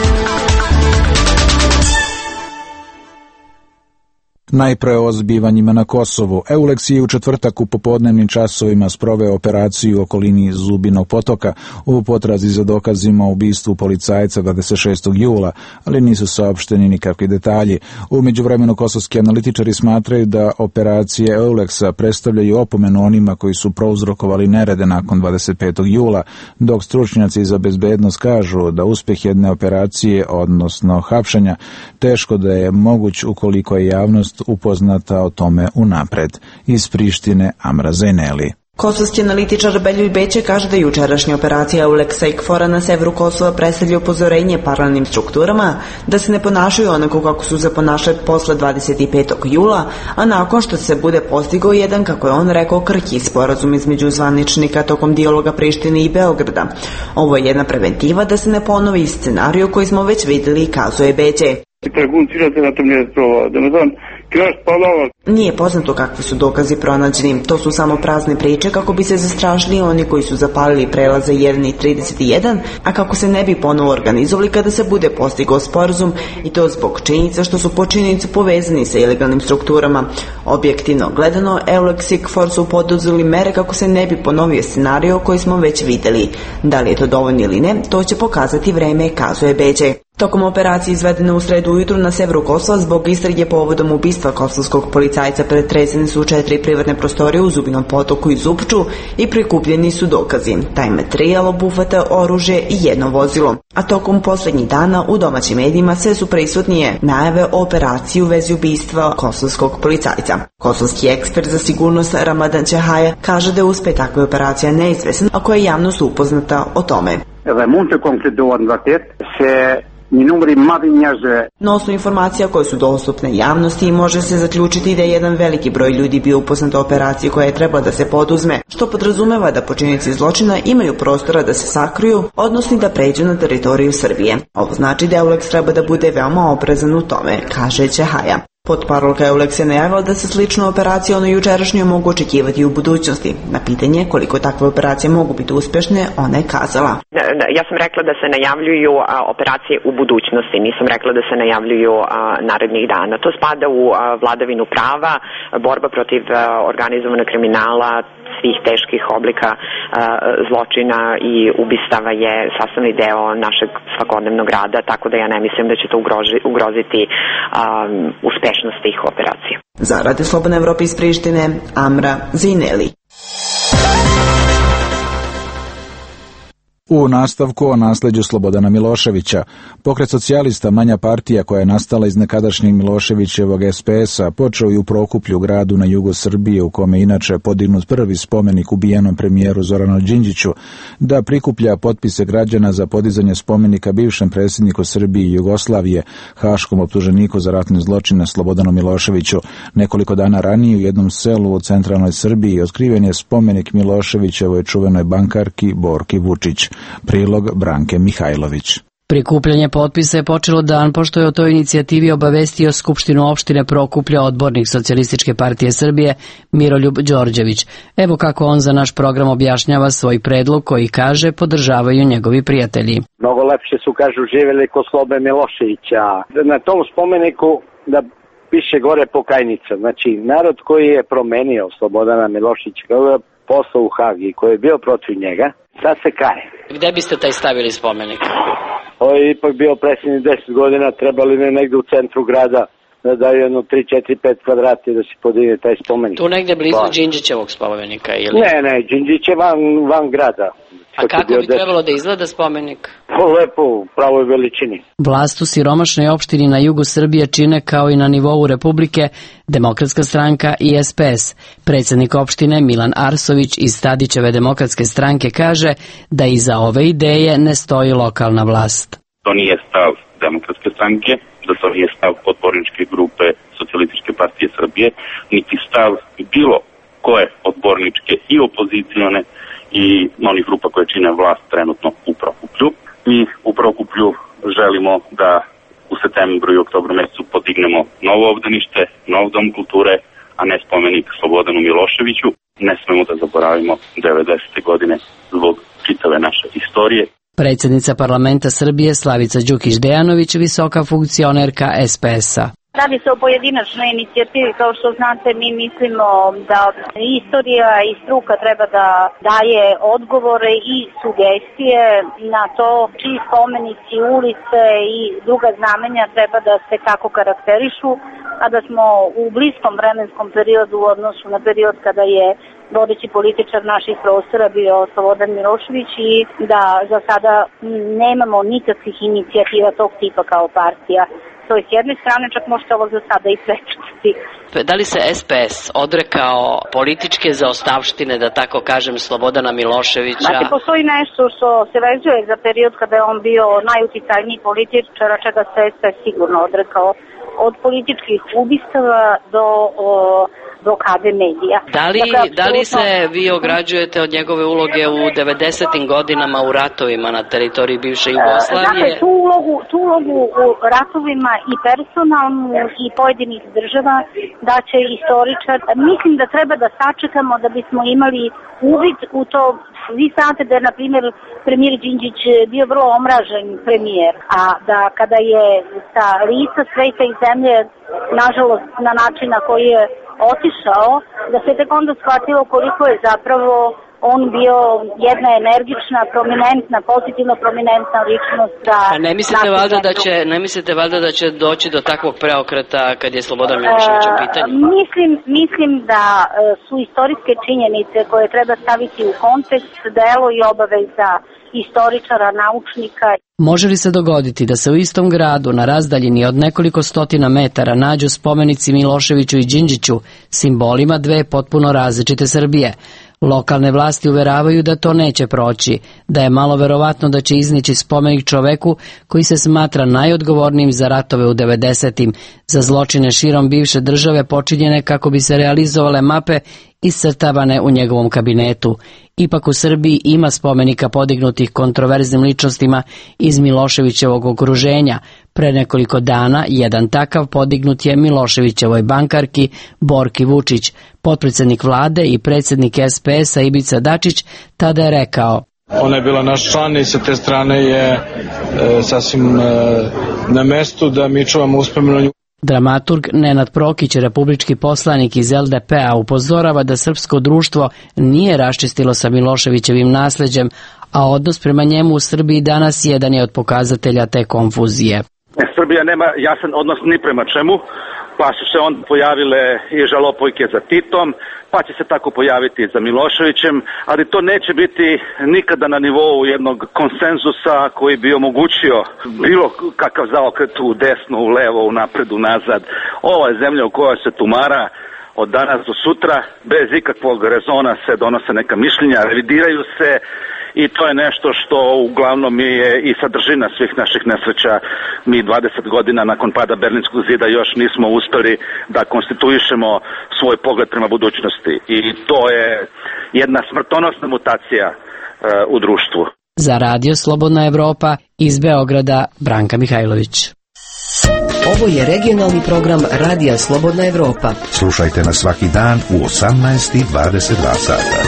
Najpre o zbivanjima na Kosovu. EULEX je u četvrtak u popodnevnim časovima sproveo operaciju u okolini Zubinog potoka u potrazi za dokazima o ubistvu policajca 26. jula, ali nisu saopšteni nikakvi detalji. U međuvremenu kosovski analitičari smatraju da operacije EULEX-a predstavljaju opomenu onima koji su prouzrokovali nerede nakon 25. jula, dok stručnjaci za bezbednost kažu da uspjeh jedne operacije, odnosno hapšenja, teško da je moguć ukoliko je javnost upoznata o tome unapred. Iz Prištine Amra Zejneli. Kosovski analitičar Beljuj Beće kaže da jučerašnja operacija EULEX-a i KFOR-a na severu Kosova predstavlja upozorenje paralelnim strukturama da se ne ponašaju onako kako su se ponašali posle 25. jula, a nakon što se bude postigao jedan, kako je on rekao, krhki sporazum između zvaničnika tokom dijaloga Prištine i Beograda. Ovo je jedna preventiva da se ne ponovi scenariju koji smo već vidjeli, kazuje Beće. Nije poznato kakvi su dokazi pronađeni, to su samo prazne priče kako bi se zastrašili oni koji su zapalili prelaze 1 i 31, a kako se ne bi ponovo organizovali kada se bude postigao sporazum, i to zbog činjenica što su počinjenici povezani sa ilegalnim strukturama. Objektivno gledano, EULEX i KFOR su poduzeli mere kako se ne bi ponovio scenario koji smo već vidjeli. Da li je to dovoljno ili ne, to će pokazati vreme, kazuje Beće. Tokom operacije izvedene u sredu ujutru na severu Kosova zbog istrage povodom ubistva kosovskog policajca pretresene su 4 privatne prostorije u Zubinom potoku i Zupču i prikupljeni su dokazi. Taj materijal obuhvata oružje i jedno vozilo. A tokom posljednjih dana u domaćim medijima sve su prisutnije najave o operaciji u vezi ubistva kosovskog policajca. Kosovski ekspert za sigurnost Ramadan Čehaja kaže da je uspeh takve operacije neizvesan, ako je javnost upoznata o tome. Na osnovu informacija koje su dostupne javnosti može se zaključiti da je jedan veliki broj ljudi bio upoznat o operaciji koja je trebala da se poduzme, što podrazumeva da počinioci zločina imaju prostora da se sakriju, odnosno da pređu na teritoriju Srbije. Ovo znači da EULEX treba da bude veoma oprezan u tome, kaže Čehaja. Potparolka EULEX je najavila da se slične operacije ono jučerašnje mogu očekivati u budućnosti. Na pitanje koliko takve operacije mogu biti uspješne, ona je kazala. Ja sam rekla da se najavljuju operacije u budućnosti, nisam rekla da se najavljuju narednih dana. To spada u vladavinu prava, borba protiv organizovanog kriminala, svih teških oblika zločina i ubistava je sastavni deo našeg svakodnevnog rada, tako da ja ne mislim da će to ugroziti uspešnost tih operacija. Za Radio Slobodna Evropa iz Prištine, Amra Zejneli. U nastavku o nasleđu Slobodana Miloševića. Pokret socijalista, manja partija koja je nastala iz nekadašnjeg Miloševićevog SPS-a, počeo i u Prokuplju, gradu na jugu Srbije, u kome inače podignut prvi spomenik ubijenom premijeru Zoranu Đinđiću, da prikuplja potpise građana za podizanje spomenika bivšem predsjedniku Srbije i Jugoslavije, haškom optuženiku za ratne zločine Slobodanu Miloševiću. Nekoliko dana ranije u jednom selu u centralnoj Srbiji otkriven je spomenik Miloševićevoj čuvenoj bankarki Borki Vučić. Prilog Branke Mihajlović. Prikupljanje potpisa je počelo dan pošto je o toj inicijativi obavestio Skupštinu opštine Prokuplja odbornik Socijalističke partije Srbije Miroljub Đorđević. Evo kako on za naš program objašnjava svoj predlog koji kaže podržavaju njegovi prijatelji. Mnogo lepše su, kažu, živjeli kod Slobe Miloševića. Na tom spomeniku da piše gore pokajnica. Znači, narod koji je promenio Slobodana Miloševića, koji je poslao u Hag i koji je bio protiv njega, sad se kaje. Gde biste taj stavili spomenik? Ovo je ipak bio predsjednik 10 godina, trebali ne negde u centru grada da daju jedno 3, 4, 5 kvadrati da se podigne taj spomenik. Tu negde blizu Đinđićevog spomenika ili? Ne, Đinđić je van grada. A kako bi trebalo da izgleda spomenik? Lepo, u pravoj veličini. Vlast u siromašnoj opštini na jugu Srbije čine kao i na nivou Republike Demokratska stranka i SPS. Predsjednik opštine Milan Arsović iz Tadićeve Demokratske stranke kaže da iza ove ideje ne stoji lokalna vlast. To nije stav Demokratske stranke, da to nije stav odborničke grupe Socijalističke partije Srbije, niti stav bilo koje odborničke i opozicione i onih grupa koje čine vlast trenutno u Prokuplju. Mi u Prokuplju želimo da u septembru i oktobru mesecu podignemo novo obdanište, nov dom kulture, a ne spomenik Slobodanu Miloševiću. Ne smemo da zaboravimo 90. godine zbog čitave naše istorije. Predsjednica parlamenta Srbije Slavica Đukić-Dejanović, visoka funkcionerka SPS-a. Radi se o pojedinačnoj inicijativi, kao što znate, mi mislimo da istorija i struka treba da daje odgovore i sugestije na to čiji spomenici, ulice i druga znamenja treba da se kako karakterišu, a da smo u bliskom vremenskom periodu u odnosu na period kada je vodeći političar naših prostora bio Slobodan Milošević i da za sada nemamo nikakvih inicijativa tog tipa kao partija. To je s jedne strane, čak možete ovo za sada i prečitati. Da li se SPS odrekao političke zaostavštine, da tako kažem, Slobodana Miloševića? Znači, postoji nešto što se vezuje za period kada je on bio najuticajniji političar, čega se SPS sigurno odrekao. Od političkih ubistava do blokade medija. Da li se vi ograđujete od njegove uloge u 90. godinama u ratovima na teritoriji bivše Jugoslavije? Dakle, tu ulogu u ratovima i personalnu i pojedinih država da će istoričar. Mislim da treba da sačekamo da bismo imali uvid u to. Vi znate da je, na primjer, premijer Đinđić bio vrlo omražen premijer, a da kada je sa lica sveta i zemlje, nažalost, na način na koji je otišao, da se tek onda shvatilo koliko je zapravo on bio jedna energična, prominentna, pozitivno prominentna ličnost. Ne mislite valjda da će doći do takvog preokreta kad je Slobodan Milošević u pitanju? Mislim da su istorijske činjenice koje treba staviti u kontekst, delo i obaveza istoričara, naučnika. Može li se dogoditi da se u istom gradu na razdaljini od nekoliko stotina metara nađu spomenici Miloševiću i Đinđiću, simbolima dve potpuno različite Srbije? Lokalne vlasti uveravaju da to neće proći, da je malo verovatno da će iznići spomenik čoveku koji se smatra najodgovornijim za ratove u 90. za zločine širom bivše države počinjene kako bi se realizovale mape iscrtavane u njegovom kabinetu. Ipak u Srbiji ima spomenika podignutih kontroverznim ličnostima iz Miloševićevog okruženja. Pre nekoliko dana jedan takav podignut je Miloševićevoj bankarki Borki Vučić. Potpredsjednik vlade i predsjednik SPS-a Ivica Dačić tada je rekao: Ona je bila naš član i sa te strane je sasvim na mestu da mi čuvamo uspomenu. Dramaturg Nenad Prokić, republički poslanik iz LDP-a, upozorava da srpsko društvo nije raščistilo sa Miloševićevim nasleđem, a odnos prema njemu u Srbiji danas jedan je od pokazatelja te konfuzije. Srbija nema jasan odnos ni prema čemu, pa su se onda pojavile i žalopojke za Titom, pa će se tako pojaviti za Miloševićem, ali to neće biti nikada na nivou jednog konsenzusa koji bi omogućio bilo kakav zaokret u desno, u levo, u napred, u nazad. Ova je zemlja u kojoj se tumara od danas do sutra, bez ikakvog rezona se donose neka mišljenja, revidiraju se, i to je nešto što uglavnom je i sadržina svih naših nesreća. Mi 20 godina nakon pada Berlinskog zida još nismo uspeli da konstituišemo svoj pogled prema budućnosti i to je jedna smrtonosna mutacija u društvu. Za Radio Slobodna Evropa iz Beograda Branka Mihajlović. Ovo je regionalni program Radija Slobodna Evropa. Slušajte nas svaki dan u 18:22 sata.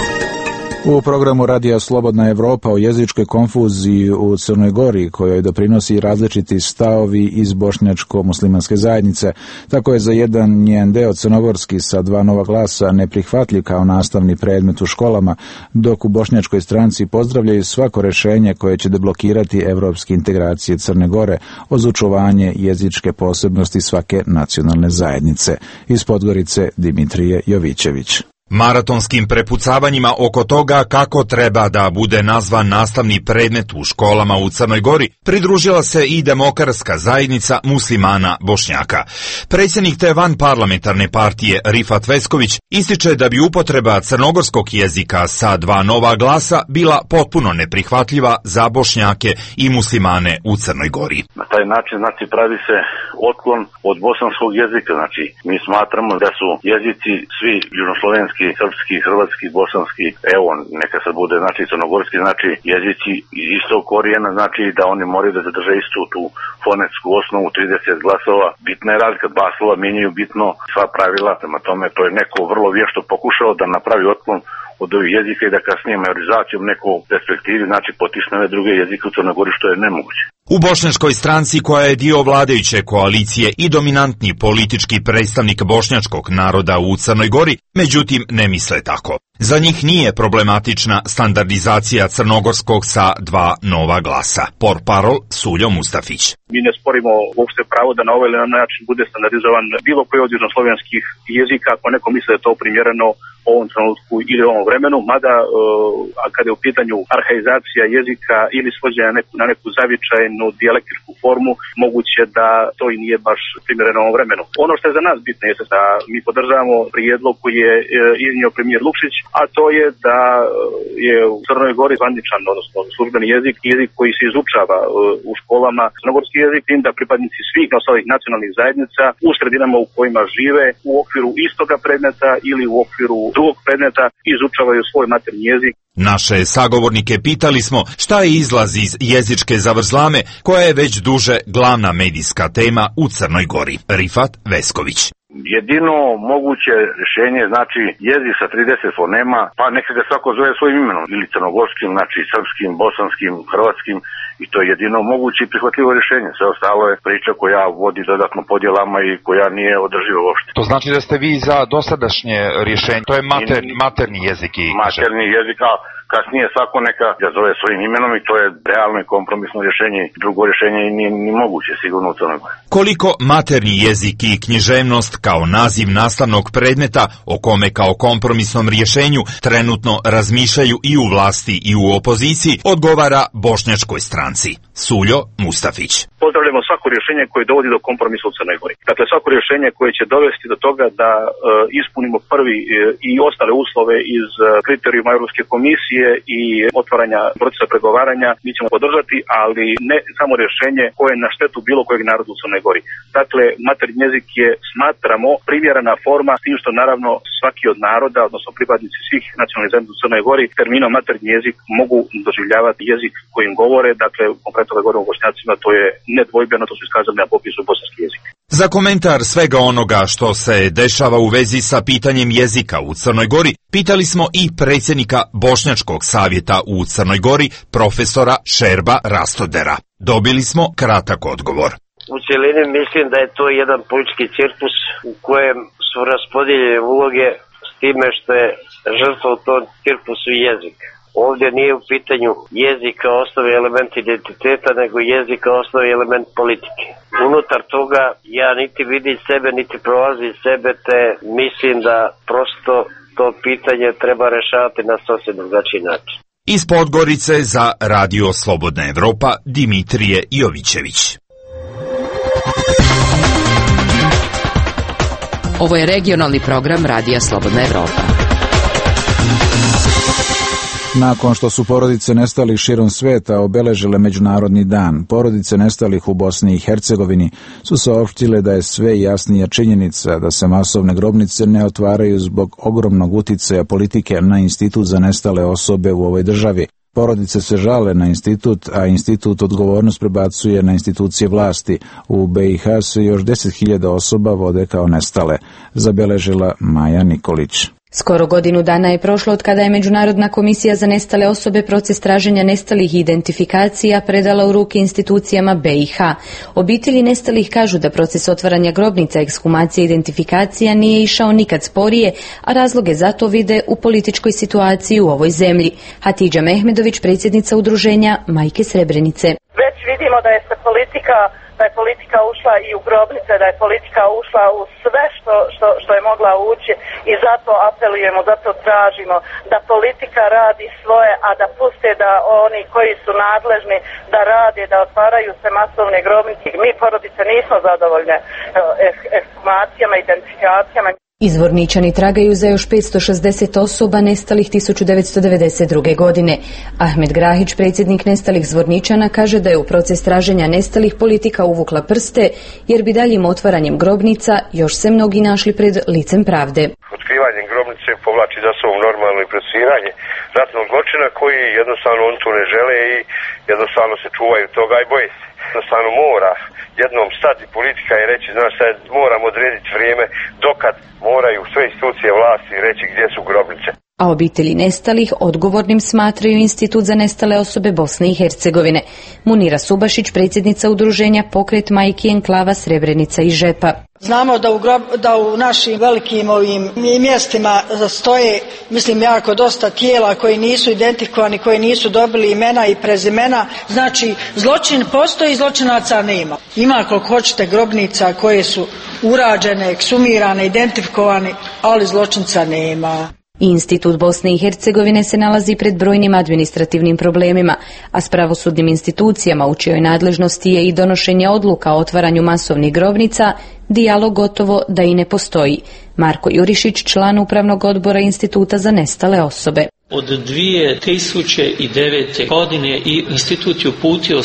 U programu Radija Slobodna Evropa o jezičkoj konfuziji u Crnoj Gori, kojoj doprinosi različiti stavovi iz bošnjačko-muslimanske zajednice. Tako je za jedan njen deo crnogorski sa 2 nova glasa neprihvatljiv kao nastavni predmet u školama, dok u bošnjačkoj stranci pozdravljaju svako rešenje koje će deblokirati evropske integracije Crne Gore, uz očuvanje jezičke posebnosti svake nacionalne zajednice. Iz Podgorice Dimitrije Jovićević. Maratonskim prepucavanjima oko toga kako treba da bude nazvan nastavni predmet u školama u Crnoj Gori pridružila se i demokratska zajednica muslimana Bošnjaka. Predsjednik te vanparlamentarne partije Rifat Vesković ističe da bi upotreba crnogorskog jezika sa 2 nova glasa bila potpuno neprihvatljiva za Bošnjake i muslimane u Crnoj Gori. Na taj način pravi se otklon od bosanskog jezika. Mi smatramo da su jezici svi južnoslovenski, srpski, hrvatski, bosanski, evo neka sad bude crnogorski, jezici istog korijena, da oni moraju da zadrže istu tu fonetsku osnovu 30 glasova. Bitna je razlika, 2 slova mijenjaju bitno sva pravila, prema tome to je neko vrlo vješto pokušao da napravi otklon od ovih jezika i da kasnije majorizacijom neku perspektivi potisne ove druge jezike u Crnoj Gori, što je nemoguće. U bošnjačkoj stranci, koja je dio vladajuće koalicije i dominantni politički predstavnik bošnjačkog naroda u Crnoj Gori, međutim ne misle tako. Za njih nije problematična standardizacija crnogorskog sa 2 nova glasa. Portparol Suljo Mustafić. Mi ne sporimo uopšte pravo da na ovaj ili na način bude standardizovan bilo koji od južnoslovenskih jezika, ako neko misle da je to primjereno ovom trenutku ili ovom vremenu, mada kada je u pitanju arhaizacija jezika ili svođenja na neku zavičajnu dijalektičku formu, moguće da to i nije baš primjereno ovom vremenu. Ono što je za nas bitno je da mi podržavamo prijedlog koji je iznio premijer Lukšić, a to je da je u Crnoj Gori zvaničan, odnosno službeni jezik koji se izučava u školama, crnogorski jezik, da pripadnici svih ostalih nacionalnih zajednica u sredinama u kojima žive u okviru istoga predmeta ili u okviru drugog predmeta izučavaju svoj maternji jezik. Naše sagovornike pitali smo šta je izlaz iz jezičke zavrzlame, koja je već duže glavna medijska tema u Crnoj Gori. Rifat Vesković. Jedino moguće rješenje jezik sa 30 fonema, pa neka ga svako zove svojim imenom, ili crnogorskim, srpskim, bosanskim, hrvatskim, i to je jedino moguće i prihvatljivo rješenje. Sve ostalo je priča koja vodi dodatno podjelama i koja nije održiva uopšte. To znači da ste vi za dosadašnje rješenje, to je materni jezik i... Materni jezik, a kasnije svako neka ga zove svojim imenom i to je realno i kompromisno rješenje. Drugo rješenje nije ni moguće sigurno u Crnoj Gori. Koliko materni jezik i književnost kao naziv nastavnog predmeta, o kome kao kompromisnom rješenju trenutno razmišljaju i u vlasti i u opoziciji, odgovara bošnjačkoj stranci. Suljo Mustafić. Pozdravljamo svako rješenje koje dovodi do kompromisa u Crnoj Gori. Dakle, svako rješenje koje će dovesti do toga da ispunimo prvi i ostale uslove iz kriterijuma Europske komisije i otvaranja procesa pregovaranja, mi ćemo podržati, ali ne samo rješenje koje je na štetu bilo kojeg naroda u Crnoj Gori. Dakle, maternji jezik je, smatramo, primjerena forma, s tim što naravno svaki od naroda, odnosno pripadnici svih nacionalnih zajednica u Crnoj Gori, terminom maternji jezik mogu doživljavati jezik kojim govore, dakle, konkretno da govorimo o Bošnjacima, to je nedvojbeno, to su iskazali na popisu bosanski jezik. Za komentar svega onoga što se dešava u vezi sa pitanjem jezika u Crnoj Gori, pitali smo i predsjednika Bošnjačkog savjeta u Crnoj Gori, profesora Šerba Rastodera. Dobili smo kratak odgovor. U cijelini mislim da je to jedan politički cirkus u kojem su raspodijeljene uloge, s time što je žrtva u tom cirkusu jezik. Ovdje nije u pitanju jezik kao osnovni element identiteta, nego jezik kao osnovni element politike. Unutar toga ja niti vidim sebe, niti prolazim sebe, te mislim da prosto to pitanje treba rešavati na sasvim drugačiji način. Iz Podgorice za Radio Slobodna Evropa Dimitrije Jovićević. Ovo je regionalni program Radija Slobodna Evropa. Nakon što su porodice nestalih širom sveta obeležile Međunarodni dan, porodice nestalih u Bosni i Hercegovini su saopštile da je sve jasnija činjenica da se masovne grobnice ne otvaraju zbog ogromnog uticaja politike na Institut za nestale osobe u ovoj državi, Porodice se žale na institut, a institut odgovornost prebacuje na institucije vlasti. U BiH se još 10.000 osoba vode kao nestale, zabeležila Maja Nikolić. Skoro godinu dana je prošlo od kada je Međunarodna komisija za nestale osobe proces traženja nestalih i identifikacija predala u ruke institucijama BiH. Obitelji nestalih kažu da proces otvaranja grobnica, ekshumacije i identifikacija nije išao nikad sporije, a razloge za to vide u političkoj situaciji u ovoj zemlji. Hatidža Mehmedović, predsjednica udruženja Majke Srebrenice. Već vidimo da je politika ušla i u grobnice, da je politika ušla u sve što je mogla ući i zato apelujemo, zato tražimo da politika radi svoje, a da puste da oni koji su nadležni da rade, da otvaraju se masovne grobnice. Mi porodice nismo zadovoljne ekshumacijama, identifikacijama. Izvorničani tragaju za još 560 osoba nestalih 1992. godine. Ahmed Grahić, predsjednik nestalih Zvorničana, kaže da je u proces traženja nestalih politika uvukla prste, jer bi daljim otvaranjem grobnica još se mnogi našli pred licem pravde. Otkrivanjem grobnice povlači za sobom normalno i procesuiranje ratnog zločina koji jednostavno oni tu ne žele i jednostavno se čuvaju toga i boje se. Jednostavno mora jednom stati politika i reći, znaš, sad moramo odrediti vrijeme dokad moraju sve institucije vlasti reći gdje su grobnice. A obitelji nestalih odgovornim smatraju Institut za nestale osobe Bosne i Hercegovine. Munira Subašić, predsjednica udruženja Pokret majki enklava Srebrenica i Žepa. Znamo da u našim velikim ovim mjestima stoje, jako dosta tijela koji nisu identifikovani, koji nisu dobili imena i prezimena. Znači, zločin postoji, zločinaca nema. Ima koliko hoćete grobnica koje su urađene, eksumirane, identifikovane, ali zločinca nema. Institut Bosne i Hercegovine se nalazi pred brojnim administrativnim problemima, a s pravosudnim institucijama u čijoj nadležnosti je i donošenje odluka o otvaranju masovnih grobnica, dijalog gotovo da i ne postoji. Marko Jurišić, član upravnog odbora Instituta za nestale osobe. Od 2009. godine i institut je uputio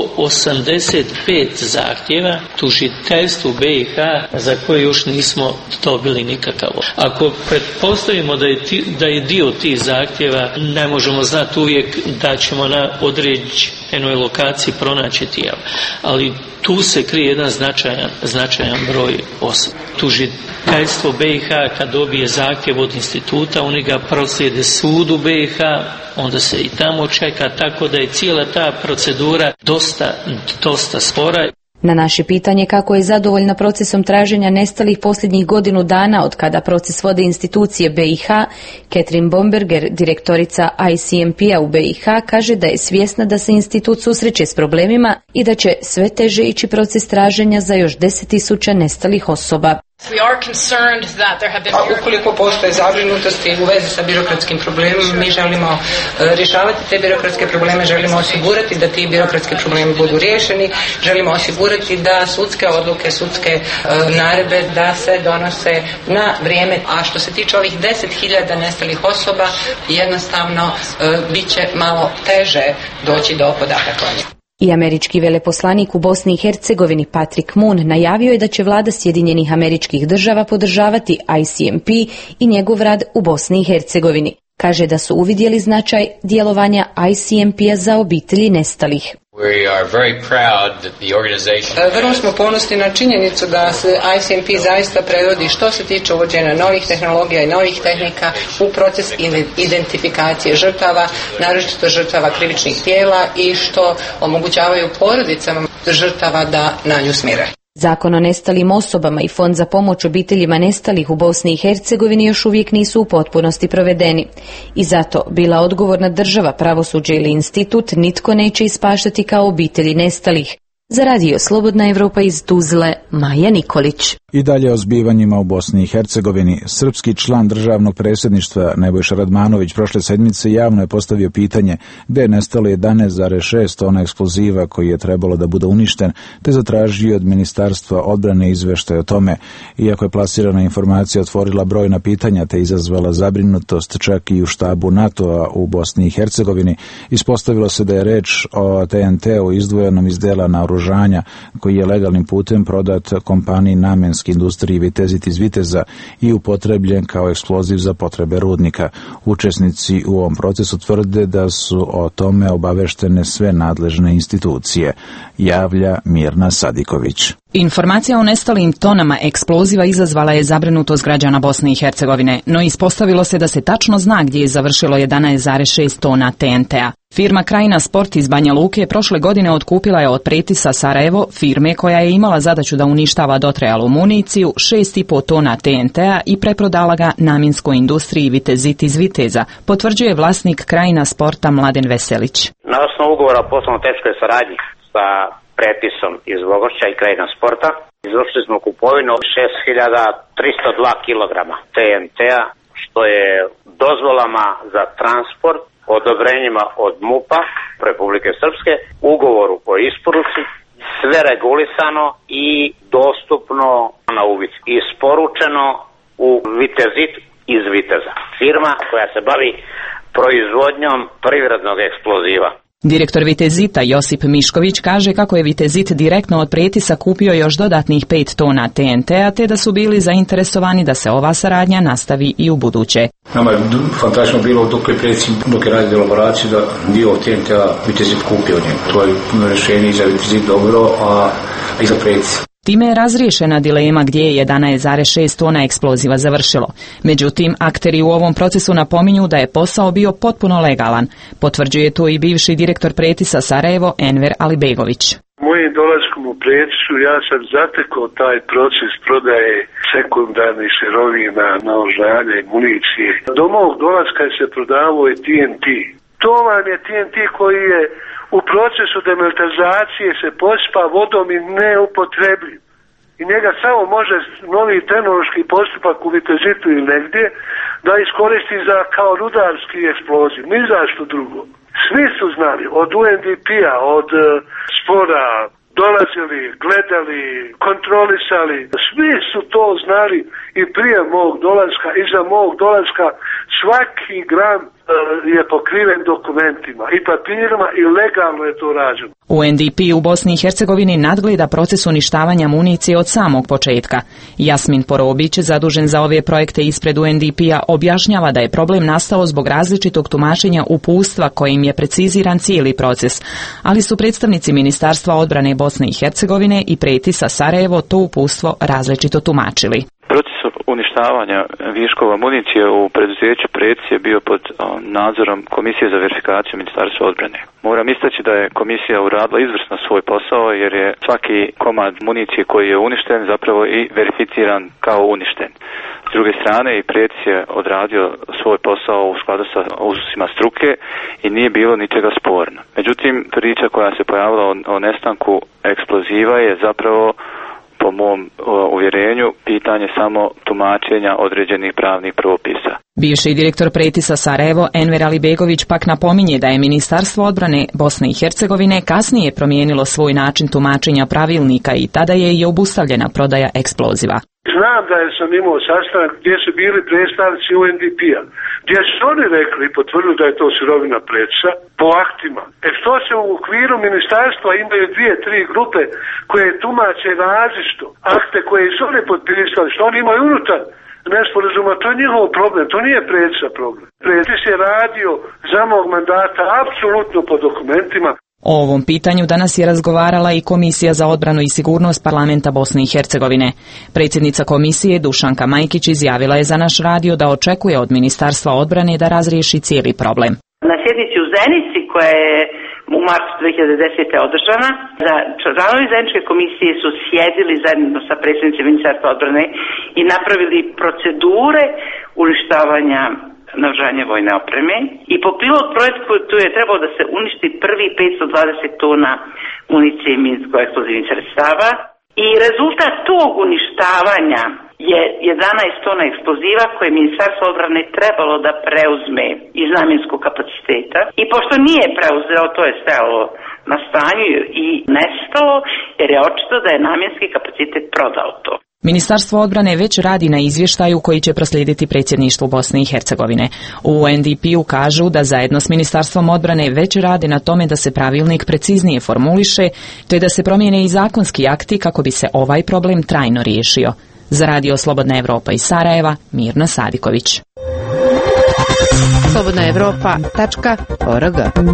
185 zahtjeva tužiteljstvu BiH za koje još nismo dobili nikakav. Ako pretpostavimo da je dio tih zahtjeva, ne možemo znati uvijek da ćemo na određenoj lokaciji pronaći tijelo. Ali tu se krije jedan značajan broj osoba. Tužiteljstvo BiH kad dobije zahtjev od instituta, oni ga proslijede sudu BiH, onda se i tamo čeka, tako da je cijela ta procedura dosta spora. Na naše pitanje kako je zadovoljna procesom traženja nestalih posljednjih godinu dana od kada proces vode institucije BiH, Catherine Bomberger, direktorica ICMP-a u BiH, kaže da je svjesna da se institut susreće s problemima i da će sve teže ići proces traženja za još 10.000 nestalih osoba. Ukoliko postoje zabrinutosti u vezi sa birokratskim problemima, mi želimo rješavati te birokratske probleme, želimo osigurati da ti birokratski problemi budu riješeni, želimo osigurati da sudske odluke, sudske naredbe da se donose na vrijeme. A što se tiče ovih 10.000 nestalih osoba, jednostavno bit će malo teže doći do podataka. I američki veleposlanik u Bosni i Hercegovini Patrick Moon najavio je da će vlada Sjedinjenih Američkih Država podržavati ICMP i njegov rad u Bosni i Hercegovini. Kaže da su uvidjeli značaj djelovanja ICMP-a za obitelji nestalih. Vrlo smo ponosni na činjenicu da se ICMP zaista predvodi što se tiče uvođenja novih tehnologija i novih tehnika u proces identifikacije žrtava, naročito žrtava krivičnih djela i što omogućavaju porodicama žrtava da na nju smire. Zakon o nestalim osobama i Fond za pomoć obiteljima nestalih u Bosni i Hercegovini još uvijek nisu u potpunosti provedeni. I zato, bila odgovorna država, pravosuđe ili institut, nitko neće ispaštati kao obitelji nestalih. Za radio Slobodna Evropa iz Tuzle, Maja Nikolić. I dalje o zbivanjima u Bosni i Hercegovini. Srpski član državnog predsjedništva Nebojša Radmanović prošle sedmice javno je postavio pitanje gdje je nestalo 11,6 tona eksploziva koji je trebalo da bude uništen, te zatražio od Ministarstva odbrane izveštaj o tome. Iako je plasirana informacija otvorila brojna pitanja te izazvala zabrinutost čak i u štabu NATO-a u Bosni i Hercegovini, ispostavilo se da je reč o TNT-u izdvojenom iz dela naoružanja naoružanja koji je legalnim putem prodat kompaniji Namenske industrije Vitezit iz Viteza i upotrebljen kao eksploziv za potrebe rudnika. Učesnici u ovom procesu tvrde da su o tome obaveštene sve nadležne institucije, javlja Mirna Sadiković. Informacija o nestalim tonama eksploziva izazvala je zabrinutost građana Bosne i Hercegovine, no ispostavilo se da se tačno zna gdje je završilo 11,6 tona TNT-a. Firma Krajina Sport iz Banja Luke prošle godine otkupila je od Pretisa Sarajevo, firme koja je imala zadaću da uništava dotrajalu municiju, 6,5 tona TNT-a i preprodala ga Namenskoj industriji Vitezit iz Viteza, potvrđuje vlasnik Krajina Sporta Mladen Veselić. Na osnovu ugovora o poslovno-tehničkoj saradnji sa Pretisom iz Vogošća i Krajina Sporta izvršili smo kupovinu 6.302 kg TNT-a, što je dozvolama za transport, odobrenjima od MUP-a Republike Srpske, ugovoru o isporuci, sve regulisano i dostupno na uvid. Isporučeno u Vitezit iz Viteza, firma koja se bavi proizvodnjom privrednog eksploziva. Direktor Vitezita Josip Mišković kaže kako je Vitezit direktno od Pretisa kupio još dodatnih 5 tona TNT-a, te da su bili zainteresovani da se ova saradnja nastavi i u buduće. Nama je fantastično bilo dok je radio elaboraciju da dio TNT-a Vitezit kupio njega. To je rješenje i za Vitezit dobro, a i za Pretis. Time je razriješena dilema gdje je 11,6 tona eksploziva završilo. Međutim, akteri u ovom procesu napominju da je posao bio potpuno legalan. Potvrđuje to i bivši direktor Pretisa Sarajevo Enver Alibegović. Mojim dolaskom u Pretisu ja sam zatekao taj proces prodaje sekundarnih sirovina, naoružanja i municije. Do mog dolaska se prodavao je TNT. To vam je TNT koji je u procesu demilitarizacije se posipa vodom i neupotrebljiv. I njega samo može novi tehnološki postupak u Vitezitu ili negdje da iskoristi za kao rudarski eksploziv, ni zašto drugo. Svi su znali, od UNDP-a, od spora, dolazili, gledali, kontrolisali, svi su to znali i prije mog dolaska, i za mog dolaska, svaki gram je pokriven dokumentima i papirima i legalno je to rađeno. UNDP u Bosni i Hercegovini nadgleda proces uništavanja municije od samog početka. Jasmin Porobić, zadužen za ove projekte ispred UNDP-a, objašnjava da je problem nastao zbog različitog tumačenja uputstva kojim je preciziran cijeli proces, ali su predstavnici Ministarstva odbrane Bosne i Hercegovine i Pretisa Sarajevo to uputstvo različito tumačili. Proces uništavanja viškova municije u preduzeću Pretis je bio pod nadzorom Komisije za verifikaciju Ministarstva odbrane. Moram istaći da je komisija uradila izvrsno svoj posao jer je svaki komad municije koji je uništen zapravo i verificiran kao uništen. S druge strane i Pretis je odradio svoj posao u skladu sa uzusima struke i nije bilo ničega sporno. Međutim, priča koja se pojavila o nestanku eksploziva je zapravo po mom uvjerenju pitanje samo tumačenja određenih pravnih propisa. Bivši direktor Pretisa Sarajevo Enver Alibegović pak napominje da je Ministarstvo odbrane Bosne i Hercegovine kasnije promijenilo svoj način tumačenja pravilnika i tada je i obustavljena prodaja eksploziva. Znam da sam imao sastanak gdje su bili predstavnici UNDP-a, gdje su oni rekli i potvrdili da je to sirovina Pretisa po aktima. Što se u okviru ministarstva imaju 2-3 grupe koje tumače različito akte koje su oni potpisali, što oni imaju unutar nesporazuma, to je njihov problem, to nije Pretisa problem. Pretis je radio za mog mandata apsolutno po dokumentima. O ovom pitanju danas je razgovarala i Komisija za odbranu i sigurnost Parlamenta Bosne i Hercegovine. Predsjednica komisije Dušanka Majkić izjavila je za naš radio da očekuje od Ministarstva odbrane da razriješi cijeli problem. Na sjednici u Zenici koja je u martu 2010. održana, članovi zajedničke komisije su sjedili zajedno sa predsjednicima Ministarstva odbrane i napravili procedure uništavanja naoružanja vojne opreme i po pilot projektu tu je trebalo da se uništi prvi 520 tona municije i minsko-eksplozivnih sredstava i rezultat tog uništavanja je 11 tona eksploziva koje Ministarstvo odbrane trebalo da preuzme iz namjenskog kapaciteta i pošto nije preuzeo, to je stajalo na stanju i nestalo jer je očito da je namjenski kapacitet prodao to. Ministarstvo odbrane već radi na izvještaju koji će proslijediti predsjedništvu Bosne i Hercegovine. U UNDP-u kažu da zajedno s Ministarstvom odbrane već rade na tome da se pravilnik preciznije formuliše, te da se promijene i zakonski akti kako bi se ovaj problem trajno riješio. Za Radio Slobodna Evropa iz Sarajeva, Mirna Sadiković. slobodnaevropa.org.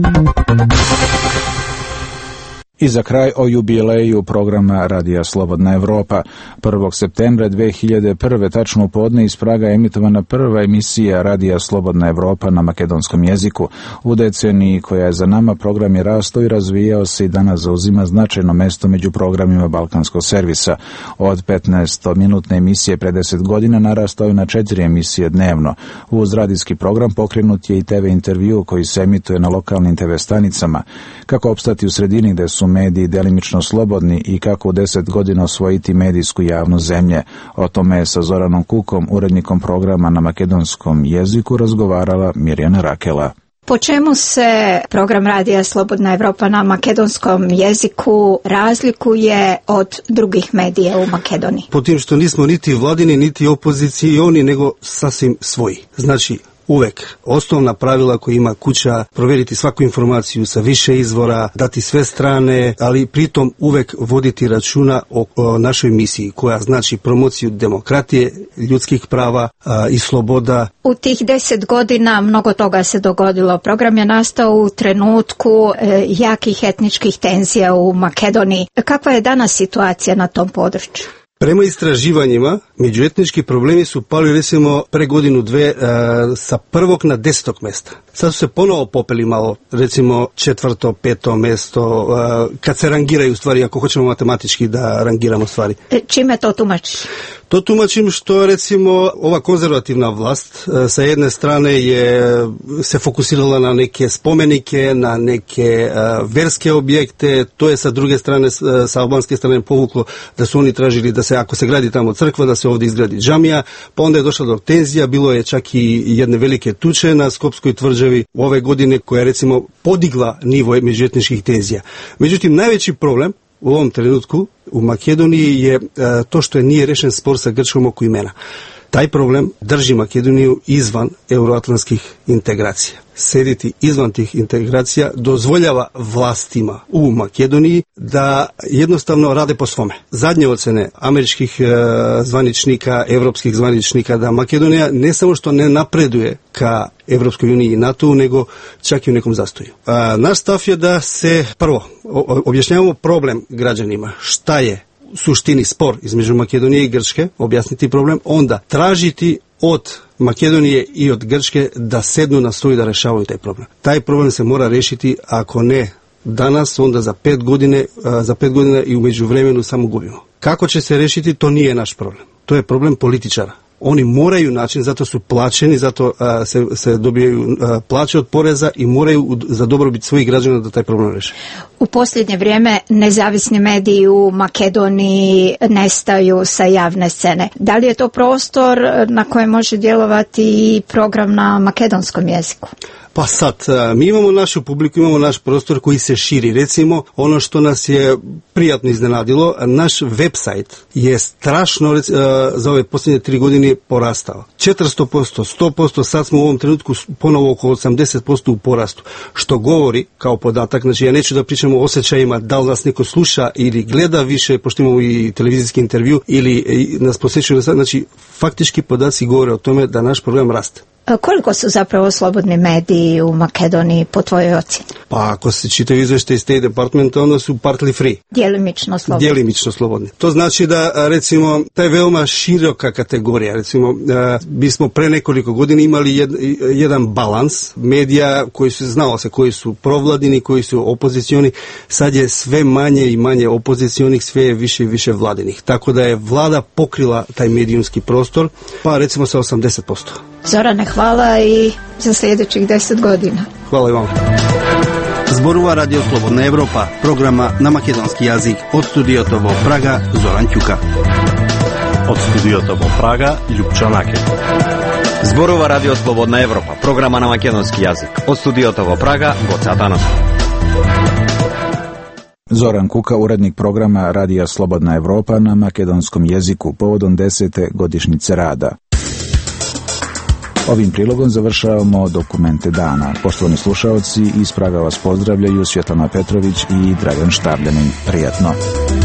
I za kraj o jubileju programa Radija Slobodna Evropa. 1. septembra 2001. tačno u podne iz Praga je emitovana prva emisija Radija Slobodna Evropa na makedonskom jeziku. U deceniji koja je za nama program je rastao i razvijao se i danas zauzima značajno mesto među programima Balkanskog servisa. Od 15-minutne emisije pre 10 godina narastao je na 4 emisije dnevno. Uz radijski program pokrenut je i TV intervju koji se emituje na lokalnim TV stanicama. Kako opstati u sredini gde su mediji delimično slobodni i kako u 10 godina osvojiti medijsku javnu zemlje. O tome je sa Zoranom Kukom, urednikom programa na makedonskom jeziku, razgovarala Mirjana Rakela. Po čemu se program Radija Slobodna Evropa na makedonskom jeziku razlikuje od drugih medija u Makedoniji? Po tim što nismo niti vladini, niti opozicioni, nego sasvim svoji. Znači, uvek osnovna pravila koje ima kuća, provjeriti svaku informaciju sa više izvora, dati sve strane, ali pritom uvek voditi računa o našoj misiji koja znači promociju demokratije, ljudskih prava i sloboda. U tih 10 godina mnogo toga se dogodilo. Program je nastao u trenutku jakih etničkih tenzija u Makedoniji. Kakva je danas situacija na tom području? Prema istraživanjima, međuetnički problemi su pali recimo pre godinu dve sa 1. na 10. mjesta. Sad su se ponovo popeli malo, recimo 4., 5. mjesto, kad se rangiraju stvari, ako hoćemo matematički da rangiramo stvari. Čime to tumačiš? To tumačim što recimo ova konzervativna vlast sa jedne strane se fokusirala na neke spomenike, na neke verske objekte, to je sa druge strane, sa albanske strane povuklo da su oni tražili da se, ako se gradi tamo crkva, da se ovdje izgradi džamija, pa onda je došlo do tenzija, bilo je čak i jedne velike tuče na Skopskoj tvrđavi ove godine koja je recimo podigla nivo međuetničkih tenzija. Međutim, najveći problem u ovom trenutku u Makedoniji je to što nije rešen spor sa Grčkom oko imena. Taj problem drži Makedoniju izvan euroatlantskih integracija. Sediti izvan tih integracija dozvoljava vlastima u Makedoniji da jednostavno rade po svome. Zadnje ocene američkih zvaničnika, evropskih zvaničnika da Makedonija ne samo što ne napreduje ka Evropskoj uniji i NATO, nego čak i u nekom zastoju. Naš stav je da se prvo objašnjavamo problem građanima, šta je suštini spor između Makedonije i Grčke, objasniti problem, onda tražiti od Makedonije i od Grčke da sednu na stol i da rešavaju taj problem. Taj problem se mora rešiti, ako ne danas, onda za 5 godina i u međuvremenu samo gubimo. Kako će se rešiti, to nije naš problem. To je problem političara. Oni moraju način, zato su plaćeni, zato se dobijaju plaće od poreza i moraju za dobrobit svojih građana da taj problem reše. U posljednje vrijeme nezavisni mediji u Makedoniji nestaju sa javne scene. Da li je to prostor na kojem može djelovati i program na makedonskom jeziku? Pa sad, mi imamo našu publiku, imamo naš prostor koji se širi. Recimo, ono što nas je prijatno iznenadilo, naš website je strašno za ove posljednje 3 godine porastao. 400%, 100%, sad smo u ovom trenutku ponovo oko 80% u porastu. Što govori kao podatak, znači ja neću da pričam o osjećajima da li nas neko sluša ili gleda više, pošto imamo i televizijski intervju ili nas posjećaju, znači faktički podaci govore o tome da naš program raste. Koliko su zapravo slobodni mediji u Makedoniji po tvojoj ocjeni? Pa ako se čitaju izveštaje State Departmenta, onda su partly free. Djelimično slobodni. To znači da recimo ta je veoma široka kategorija. Recimo bismo pre nekoliko godina imali jedan balans medija koji su, znalo se koji su provladini, koji su opozicioni. Sad je sve manje i manje opozicionih, sve je više i više vladinih. Tako da je vlada pokrila taj medijumski prostor, pa recimo sa 80%. Zorane, hvala i za sljedećih 10 godina. Hvala i vam. Zborova Radio Slobodna Evropa, programa na makedonski jazik. Od Studiotovo Praga, Zoran Ćuka. Od Studiotovo Praga, Ljupča Nake. Zborova Radio Slobodna Evropa, programa na makedonski jazik. Od Studiotovo Praga, Goca Tanos. Zoran Kuka, urednik programa Radija Slobodna Evropa na makedonskom jeziku povodom 10. godišnjice rada. Ovim prilogom završavamo dokumente dana. Poštovani slušaoci, iz Praga vas pozdravljaju Svjetlana Petrović i Dragan Štavljanin. Prijatno.